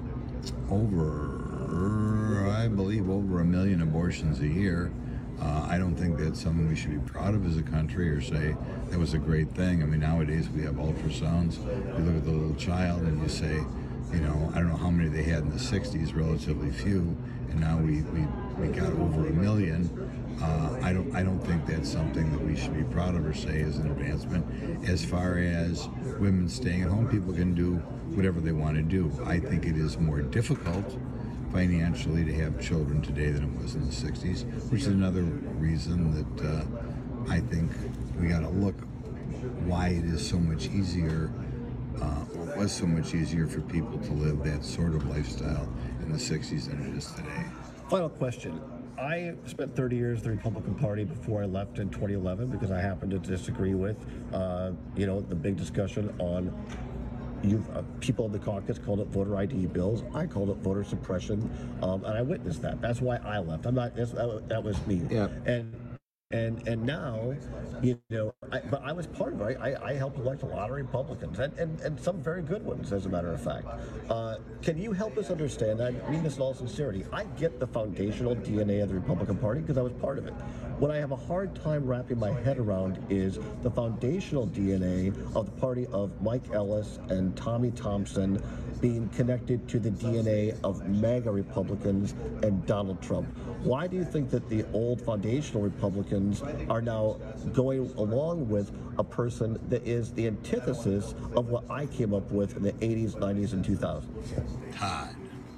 over, I believe, over a million abortions a year. Uh, I don't think that's something we should be proud of as a country or say that was a great thing. I mean, nowadays we have ultrasounds. You look at the little child and you say, you know, I don't know how many they had in the sixties, relatively few, and now we, we, we got over a million. Uh, I don't I don't think that's something that we should be proud of or say is an advancement. As far as women staying at home, people can do whatever they want to do. I think it is more difficult financially to have children today than it was in the sixties, which is another reason that uh, I think we got to look why it is so much easier, uh, or it was so much easier for people to live that sort of lifestyle in the sixties than it is today.
Final question. I spent thirty years in the Republican Party before I left in twenty eleven because I happened to disagree with, uh, you know, the big discussion on you. Uh, people in the caucus called it voter I D bills. I called it voter suppression, um, and I witnessed that. That's why I left. I'm not. That's, that was me.
Yeah.
And and and now, you know, I, but I was part of it. I, I helped elect a lot of Republicans, and, and, and some very good ones, as a matter of fact. Uh, can you help us understand that? I mean this in all sincerity. I get the foundational D N A of the Republican Party because I was part of it. What I have a hard time wrapping my head around is the foundational D N A of the party of Mike Ellis and Tommy Thompson being connected to the D N A of MAGA Republicans and Donald Trump. Why do you think that the old foundational Republicans are now going along with a person that is the antithesis of what I came up with in the eighties, nineties, and two thousands?
Todd,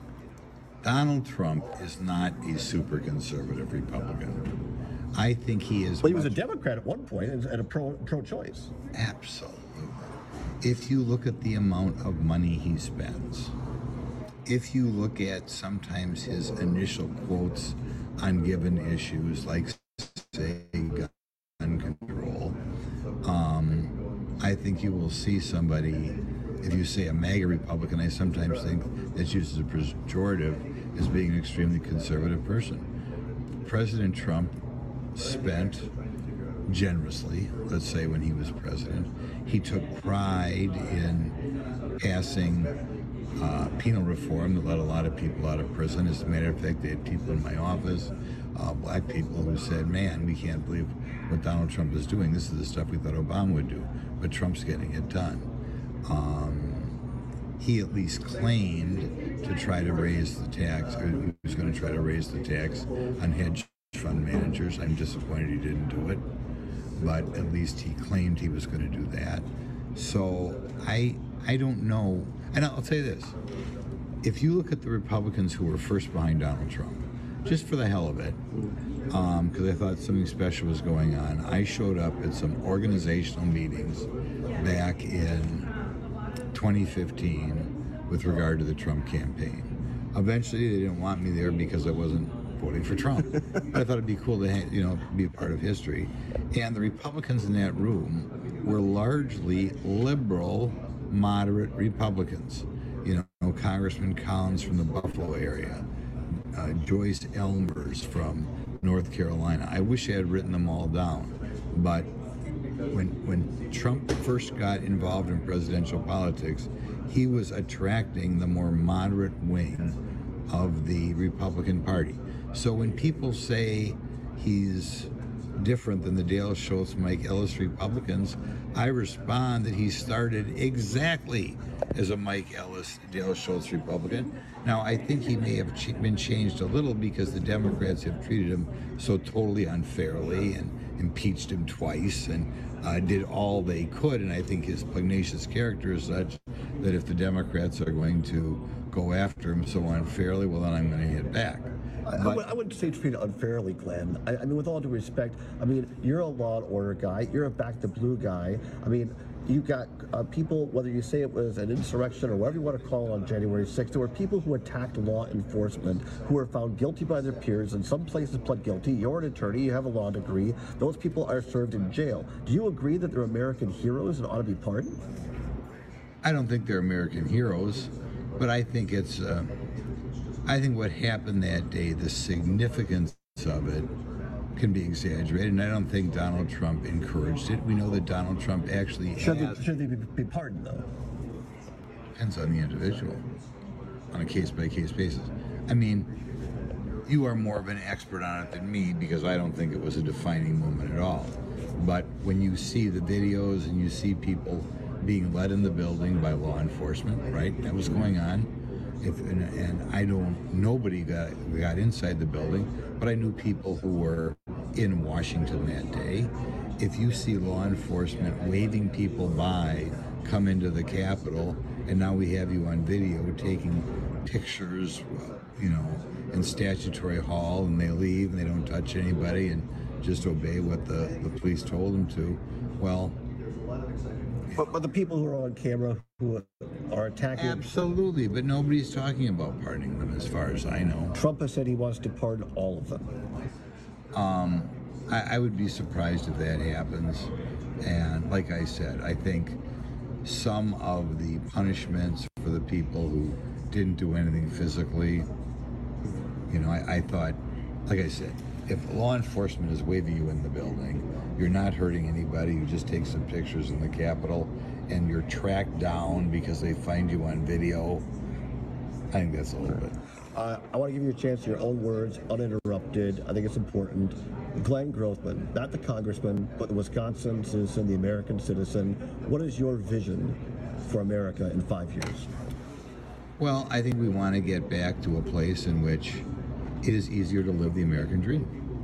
Donald Trump is not a super conservative Republican. I think he is.
Well, he was a Democrat at one point and a pro, pro-choice.
Absolutely. If you look at the amount of money he spends, if you look at sometimes his initial quotes on given issues, like, say, gun control, um, I think you will see somebody, if you say a MAGA Republican, I sometimes think that's used as a pejorative as being an extremely conservative person. President Trump spent generously, let's say when he was president. He took pride in passing uh, penal reform that let a lot of people out of prison. As a matter of fact, they had people in my office, uh, black people, who said, man, we can't believe what Donald Trump is doing. This is the stuff we thought Obama would do, but Trump's getting it done. Um, he at least claimed to try to raise the tax, or he was going to try to raise the tax on hedge fund managers. I'm disappointed he didn't do it, but at least he claimed he was going to do that. So I I don't know, and I'll tell you this, if you look at the Republicans who were first behind Donald Trump, just for the hell of it, because um, I thought something special was going on, I showed up at some organizational meetings back in twenty fifteen with regard to the Trump campaign. Eventually they didn't want me there because I wasn't voting for Trump. But I thought it'd be cool to, you know, be a part of history. And the Republicans in that room were largely liberal, moderate Republicans. You know, Congressman Collins from the Buffalo area, uh, Joyce Elmers from North Carolina. I wish I had written them all down, but when when Trump first got involved in presidential politics, he was attracting the more moderate wing of the Republican Party. So when people say he's different than the Dale Schultz, Mike Ellis Republicans, I respond that he started exactly as a Mike Ellis, Dale Schultz Republican. Now, I think he may have ch- been changed a little because the Democrats have treated him so totally unfairly and impeached him twice and uh, did all they could. And I think his pugnacious character is such that if the Democrats are going to go after him so unfairly, well, then I'm going to hit back.
I, I, would, I wouldn't say treated unfairly, Glenn. I, I mean, with all due respect, I mean, you're a law and order guy. You're a back to blue guy. I mean, you've got uh, people, whether you say it was an insurrection or whatever you want to call it on January sixth, there were people who attacked law enforcement who were found guilty by their peers. In some places pled guilty. You're an attorney. You have a law degree. Those people are served in jail. Do you agree that they're American heroes and ought to be pardoned?
I don't think they're American heroes, but I think it's... Uh, I think what happened that day, the significance of it, can be exaggerated, and I don't think Donald Trump encouraged it. We know that Donald Trump actually
should
has,
they, should they be, be pardoned, though?
Depends on the individual, on a case-by-case basis. I mean, you are more of an expert on it than me because I don't think it was a defining moment at all. But when you see the videos and you see people being led in the building by law enforcement, right? That was going on. If, and, and I don't, nobody got, got inside the building, but I knew people who were in Washington that day. If you see law enforcement waving people by, come into the Capitol, and now we have you on video taking pictures, you know, in Statutory Hall, and they leave and they don't touch anybody and just obey what the, the police told them to, well,
But, but the people who are on camera who are attacking...
Absolutely, but nobody's talking about pardoning them as far as I know.
Trump has said he wants to pardon all of them.
Um, I, I would be surprised if that happens. And like I said, I think some of the punishments for the people who didn't do anything physically, you know, I, I thought, like I said, if law enforcement is waving you in the building, you're not hurting anybody, you just take some pictures in the Capitol, and you're tracked down because they find you on video, I think that's a little bit.
Uh, I want to give you a chance, your own words, uninterrupted. I think it's important. Glenn Grothman, not the congressman, but the Wisconsin citizen, the American citizen. What is your vision for America in five years?
Well, I think we want to get back to a place in which it is easier to live the American dream.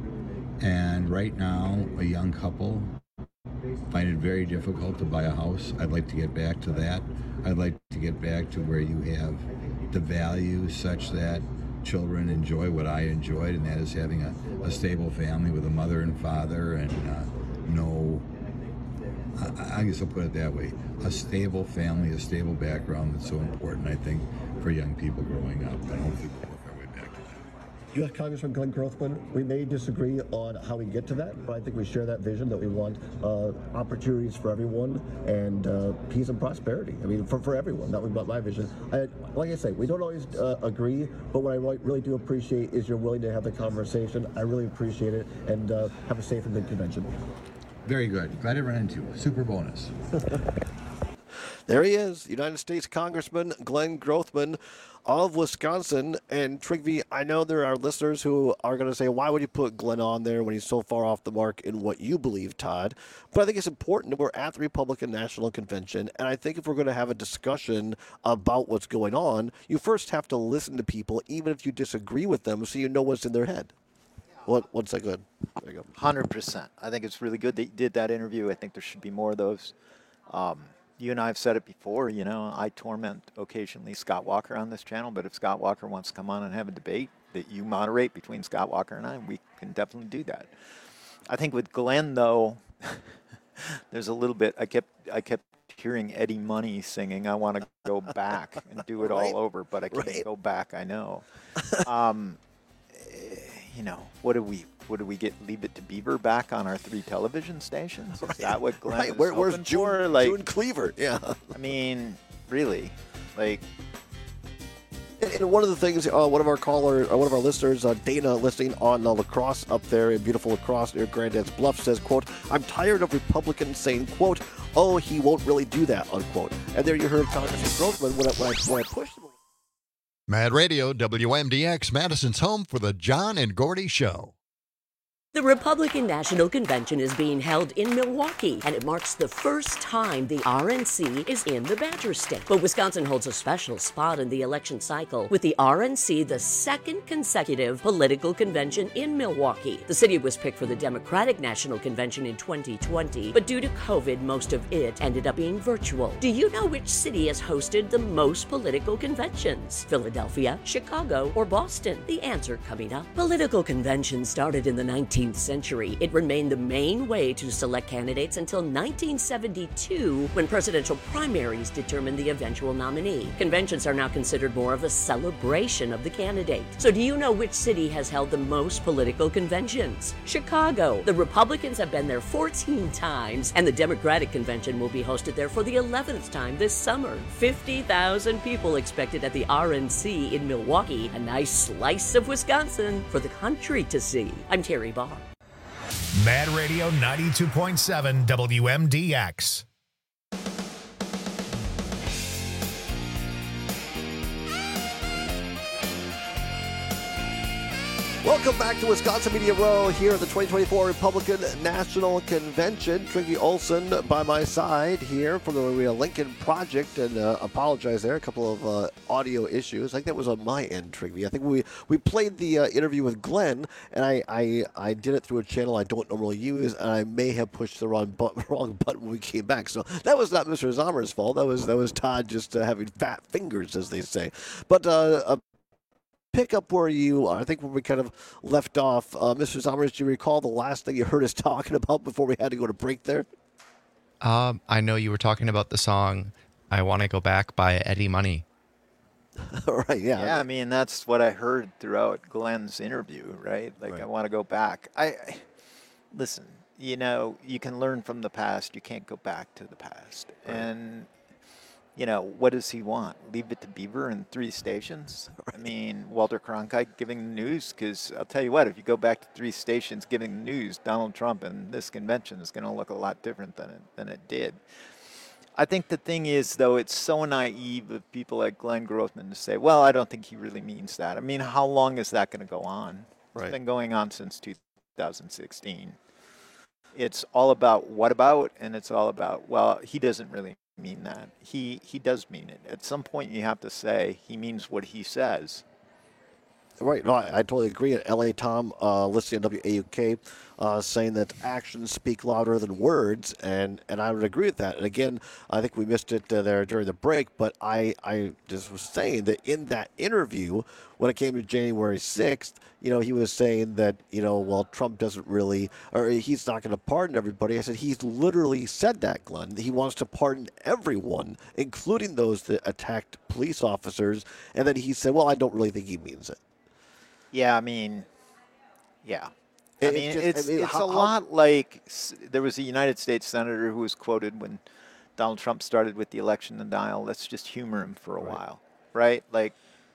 And right now, a young couple find it very difficult to buy a house. I'd like to get back to that. I'd like to get back to where you have the values such that children enjoy what I enjoyed, and that is having a, a stable family with a mother and father and uh, no, I, I guess I'll put it that way, a stable family, a stable background that's so important, I think, for young people growing up. And hopefully we'll work our way back to that.
U S Congressman Glenn Grothman, we may disagree on how we get to that, but I think we share that vision that we want uh, opportunities for everyone and uh, peace and prosperity. I mean, for, for everyone. That would be my vision. I, like I say, we don't always uh, agree, but what I really do appreciate is you're willing to have the conversation. I really appreciate it, and uh, have a safe and good convention.
Very good. Glad I ran into you. Super bonus.
There he is, United States Congressman Glenn Grothman of Wisconsin. And Trigby, I know there are listeners who are going to say, why would you put Glenn on there when he's so far off the mark in what you believe, Todd? But I think it's important that we're at the Republican National Convention, and I think if we're going to have a discussion about what's going on, you first have to listen to people, even if you disagree with them, so you know what's in their head. What, what's that good? There you go.
one hundred percent. I think it's really good that you did that interview. I think there should be more of those. Um, you and I have said it before, you know, I torment occasionally Scott Walker on this channel, but if Scott Walker wants to come on and have a debate that you moderate between Scott Walker and I, we can definitely do that. I think with Glenn, though, there's a little bit, I kept, I kept hearing Eddie Money singing, I want to go back and do it
Right.
all over, but I can't
Right.
go back, I know. Um, you know, what do we, what do we get? Leave It to Beaver back on our three television stations? Is
Right.
that what Glenn
Right.
is
Where, where's
hoping
June,
for? Like,
June Cleaver? Yeah.
I mean, really, like.
And, and one of the things, uh, one of our caller, uh, one of our listeners, uh, Dana, listening on uh, La Crosse up there in beautiful La Crosse near Grandad's Bluff, says, quote, I'm tired of Republicans saying, quote, oh, he won't really do that, unquote. And there you heard Congressman Grothman when I, when I, when I pushed him.
Mad Radio, W M D X, Madison's home for the John and Gordy Show.
The Republican National Convention is being held in Milwaukee, and it marks the first time the R N C is in the Badger State. But Wisconsin holds a special spot in the election cycle, with the R N C the second consecutive political convention in Milwaukee. The city was picked for the Democratic National Convention in twenty twenty, but due to COVID, most of it ended up being virtual. Do you know which city has hosted the most political conventions? Philadelphia, Chicago, or Boston? The answer coming up. Political conventions started in the nineteenth century. It remained the main way to select candidates until nineteen seventy-two, when presidential primaries determined the eventual nominee. Conventions are now considered more of a celebration of the candidate. So do you know which city has held the most political conventions? Chicago. The Republicans have been there fourteen times, and the Democratic convention will be hosted there for the eleventh time this summer. fifty thousand people expected at the R N C in Milwaukee, a nice slice of Wisconsin for the country to see. I'm Terry Barr.
Mad Radio ninety-two point seven W M D X.
Welcome back to Wisconsin Media Row here at the twenty twenty-four Republican National Convention. Triggy Olson by my side here from the Lincoln Project, and uh, apologize there, a couple of uh, audio issues. I think that was on my end, Triggy. I think we we played the uh, interview with Glenn, and I, I I did it through a channel I don't normally use, and I may have pushed the wrong, bu- wrong button when we came back. So that was not Mister Zomer's fault. That was that was Todd just uh, having fat fingers, as they say. But uh, uh pick up where you, I think, where we kind of left off. Uh, Mister Somers, do you recall the last thing you heard us talking about before we had to go to break there?
Um, I know you were talking about the song I Want to Go Back by Eddie Money.
Right, yeah.
Yeah, I mean, that's what I heard throughout Glenn's interview, right? Like,
Right.
I want to go back. I, I Listen, you know, you can learn from the past. You can't go back to the past.
Right.
And, you know, what does he want? Leave It to Beaver and three stations? Right. I mean, Walter Cronkite giving the news, because I'll tell you what, if you go back to three stations giving the news, Donald Trump and this convention is going to look a lot different than it, than it did. I think the thing is, though, it's so naive of people like Glenn Grothman to say, well, I don't think he really means that. I mean, how long is that going to go on?
Right.
It's been going on since two thousand sixteen. It's all about what about, and it's all about, well, he doesn't really mean that. He he does mean it. At some point, you have to say he means what he says.
Right, no, I, I totally agree. At L A Tom, uh, listening to W A U K, uh, saying that actions speak louder than words, and, and I would agree with that. And again, I think we missed it uh, there during the break, but I, I just was saying that in that interview, when it came to January sixth, you know, he was saying that, you know, well, Trump doesn't really, or he's not going to pardon everybody. I said, he's literally said that, Glenn. He wants to pardon everyone, including those that attacked police officers. And then he said, well, I don't really think he means it.
Yeah, I mean, yeah. I
It-
mean,
it just-
it's
I mean,
it's
how-
a
how-
lot like s- there was a United States senator who was quoted when Donald Trump started with the election denial. Let's just humor him for a while, right? Like,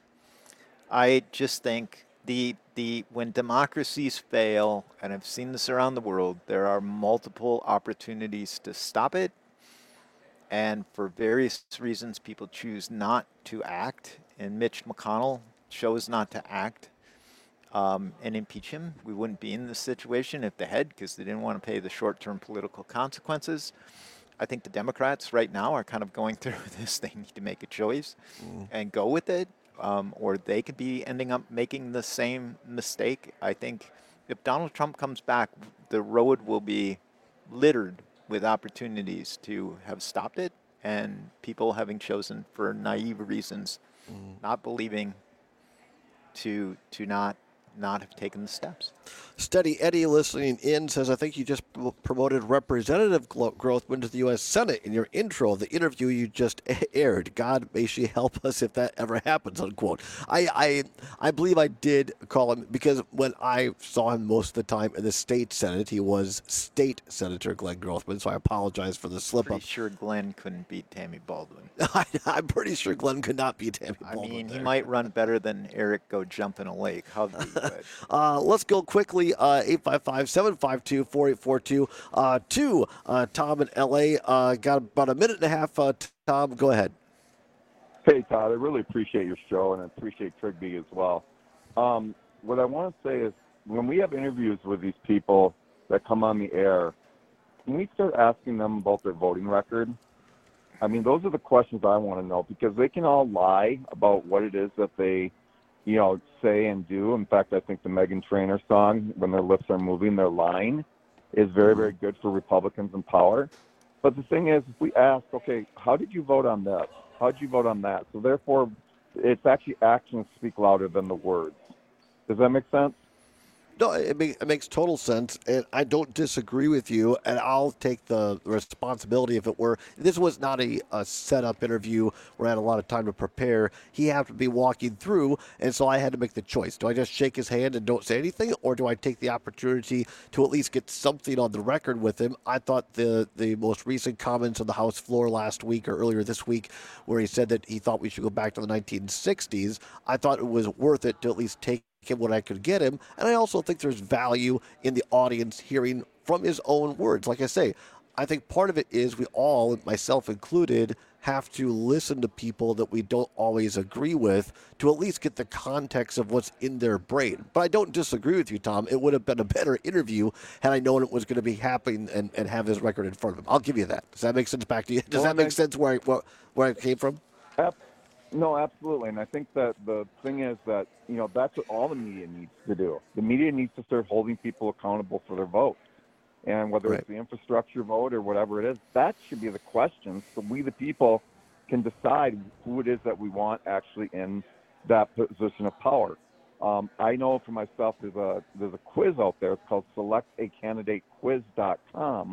I just think the the when democracies fail, and I've seen this around the world, there are multiple opportunities to stop it, and for various reasons, people choose not to act. And Mitch McConnell chose not to act. Um, and impeach him. We wouldn't be in this situation if they had, because they didn't want to pay the short-term political consequences. I think the Democrats right now are kind of going through this. They need to make a choice
Mm.
and go with it, um, or they could be ending up making the same mistake. I think if Donald Trump comes back, the road will be littered with opportunities to have stopped it, and people having chosen for naive reasons,
Mm.
not believing, to to not not have taken the steps.
Steady Eddie listening in says, I think you just p- promoted Representative Glo- Grothman to the U S Senate in your intro of the interview you just aired. God, may she help us if that ever happens, unquote. I, I I believe I did call him, because when I saw him most of the time in the state Senate, he was State Senator Glenn Grothman, so I apologize for the slip-up.
Pretty sure Glenn couldn't beat Tammy Baldwin.
I, I'm pretty sure Glenn could not beat Tammy
I
Baldwin
mean,
there.
he might run better than Eric go jump in a lake. How'd he, but
Uh, let's go quickly, uh, eight five five, seven five two, four eight four two, uh, to uh, Tom in L A. Uh, got about a minute and a half. Uh, Tom, go ahead.
Hey, Todd, I really appreciate your show, and I appreciate Trigby as well. Um, what I want to say is, when we have interviews with these people that come on the air, can we start asking them about their voting record? I mean, those are the questions I want to know, because they can all lie about what it is that they, you know, say and do. In fact, I think the Meghan Trainor song, when their lips are moving, they're lying, is very, very good for Republicans in power. But the thing is, if we ask, okay, how did you vote on this? How did you vote on that? So therefore, it's actually actions speak louder than the words. Does that make sense?
No, it, make, it makes total sense, and I don't disagree with you, and I'll take the responsibility if it were. This was not a, a set-up interview where I had a lot of time to prepare. He happened to be walking through, and so I had to make the choice. Do I just shake his hand and don't say anything, or do I take the opportunity to at least get something on the record with him? I thought the, the most recent comments on the House floor last week or earlier this week, where he said that he thought we should go back to the nineteen sixties, I thought it was worth it to at least take him what I could get him. And I also think there's value in the audience hearing from his own words. Like I say, I think part of it is we all, myself included, have to listen to people that we don't always agree with to at least get the context of what's in their brain. But I don't disagree with you, Tom. It would have been a better interview had I known it was going to be happening and, and have his record in front of him. I'll give you that. Does that make sense back to you? Does
Well,
that make
I-
sense where I, where, where I came from?
Yep. No, absolutely. And I think that the thing is that, you know, that's what all the media needs to do. The media needs to start holding people accountable for their votes. And whether
Right.
it's the infrastructure vote or whatever it is, that should be the question. So we, the people, can decide who it is that we want actually in that position of power. Um, I know for myself, there's a there's a quiz out there. It's called select a candidate quiz dot com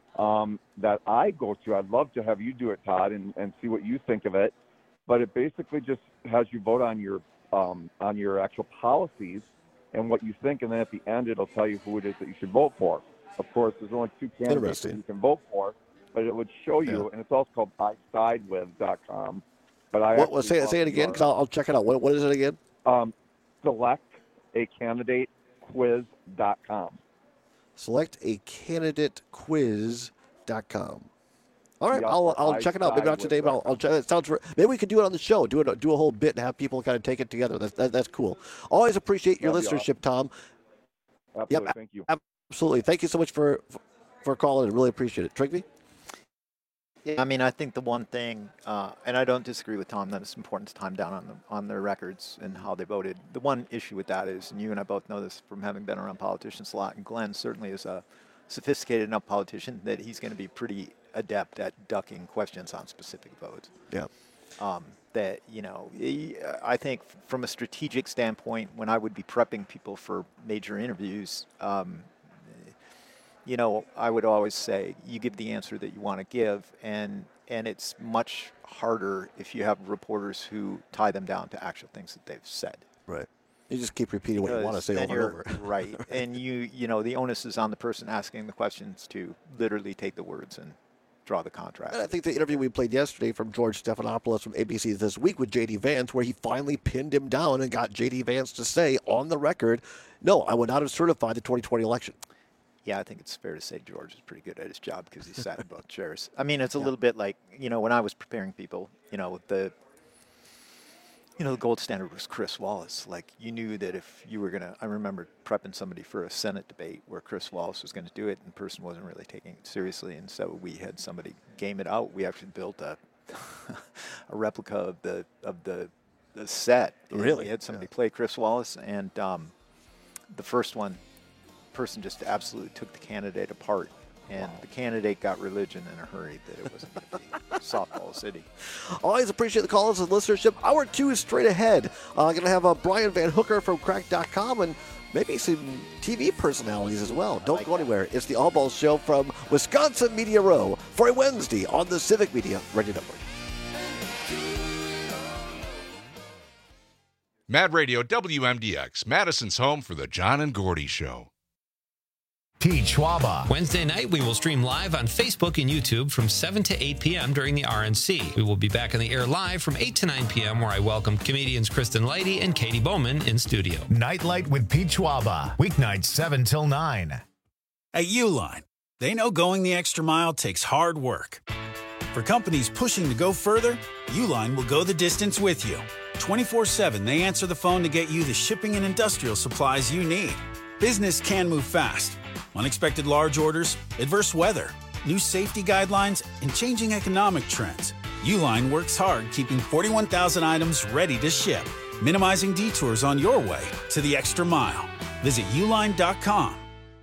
um, that I go to. I'd love to have you do it, Todd, and, and see what you think of it. But it basically just has you vote on your um, on your actual policies and what you think, and then at the end it'll tell you who it is that you should vote for. Of course, there's only two candidates that you can vote for, but it would show you,
Yeah.
and it's also called I side with dot com. But I
What, what,
actually
say, say it
thought
again,
you
because I'll, I'll check it out. What, what is it again?
Um, select a candidate quiz dot com.
Select a candidate quiz dot com. All right,
Yeah,
I'll I'll
I
check it out. Maybe not
side
today,
with
but I'll, I'll check it. Sounds. re- Maybe we could do it on the show. Do it. Do a whole bit and have people kind of take it together. That's that, that's cool. Always appreciate your
That'd be
listenership, Tom.
Absolutely,
Yep,
thank you.
Absolutely. Thank you so much for for calling. I really appreciate it. Trigby?
Yeah, I mean, I think the one thing, uh, and I don't disagree with Tom, that it's important to time down on the, on their records and how they voted. The one issue with that is, and you and I both know this from having been around politicians a lot, and Glenn certainly is a sophisticated enough politician that he's going to be pretty adept at ducking questions on specific votes.
Yeah.
Um, that, you know, he- I think from a strategic standpoint, when I would be prepping people for major interviews, um, you know, I would always say you give the answer that you want to give, and and it's much harder if you have reporters who tie them down to actual things that they've said.
Right. You just keep repeating what you want to
Because
say
then
over and
you're-
over.
Right. And you, you know, the onus is on the person asking the questions to literally take the words and draw the contrast.
And I think the interview we played yesterday from George Stephanopoulos from A B C This Week with J D Vance, where he finally pinned him down and got J D Vance to say on the record, no, I would not have certified the twenty twenty election.
Yeah, I think it's fair to say George is pretty good at his job because he sat in both chairs. I mean, it's a little bit like, you know, when I was preparing people, you know, the, you know, the gold standard was Chris Wallace. Like, you knew that if you were going to, I remember prepping somebody for a Senate debate where Chris Wallace was going to do it and the person wasn't really taking it seriously. And so we had somebody game it out. We actually built a, a replica of the, of the, the set. And
Really?
We had somebody play Chris Wallace, and um, the first one, person just absolutely took the candidate apart And the candidate got religion in a hurry that it wasn't going to be Softball City.
Always appreciate the calls and listenership. Hour two is straight ahead. I'm uh, going to have uh, Brian Van Hooker from crack dot com and maybe some T V personalities as well. Don't like go that. anywhere. It's the All Balls Show from Wisconsin Media Row for a Wednesday on the Civic Media Radio Network.
Mad Radio W M D X, Madison's home for the John and Gordy Show.
Pete Schwaba.
Wednesday night, we will stream live on Facebook and YouTube from seven to eight p.m. during the R N C. We will be back on the air live from eight to nine p.m. where I welcome comedians Kristen Leidy and Katie Bowman in studio.
Nightlight with Pete Schwaba. Weeknights seven till nine.
At Uline, they know going the extra mile takes hard work. For companies pushing to go further, Uline will go the distance with you. twenty-four seven, they answer the phone to get you the shipping and industrial supplies you need. Business can move fast. Unexpected large orders, adverse weather, new safety guidelines, and changing economic trends. Uline works hard keeping forty-one thousand items ready to ship, minimizing detours on your way to the extra mile. Visit uline dot com.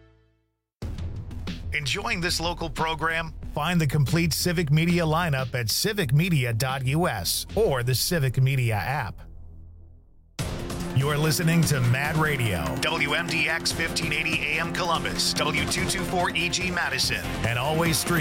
Enjoying this local program? Find the complete Civic Media lineup at civic media dot u s or the Civic Media app. You're listening to Mad Radio, W M D X fifteen eighty A M Columbus, W two twenty-four E G Madison, and always stream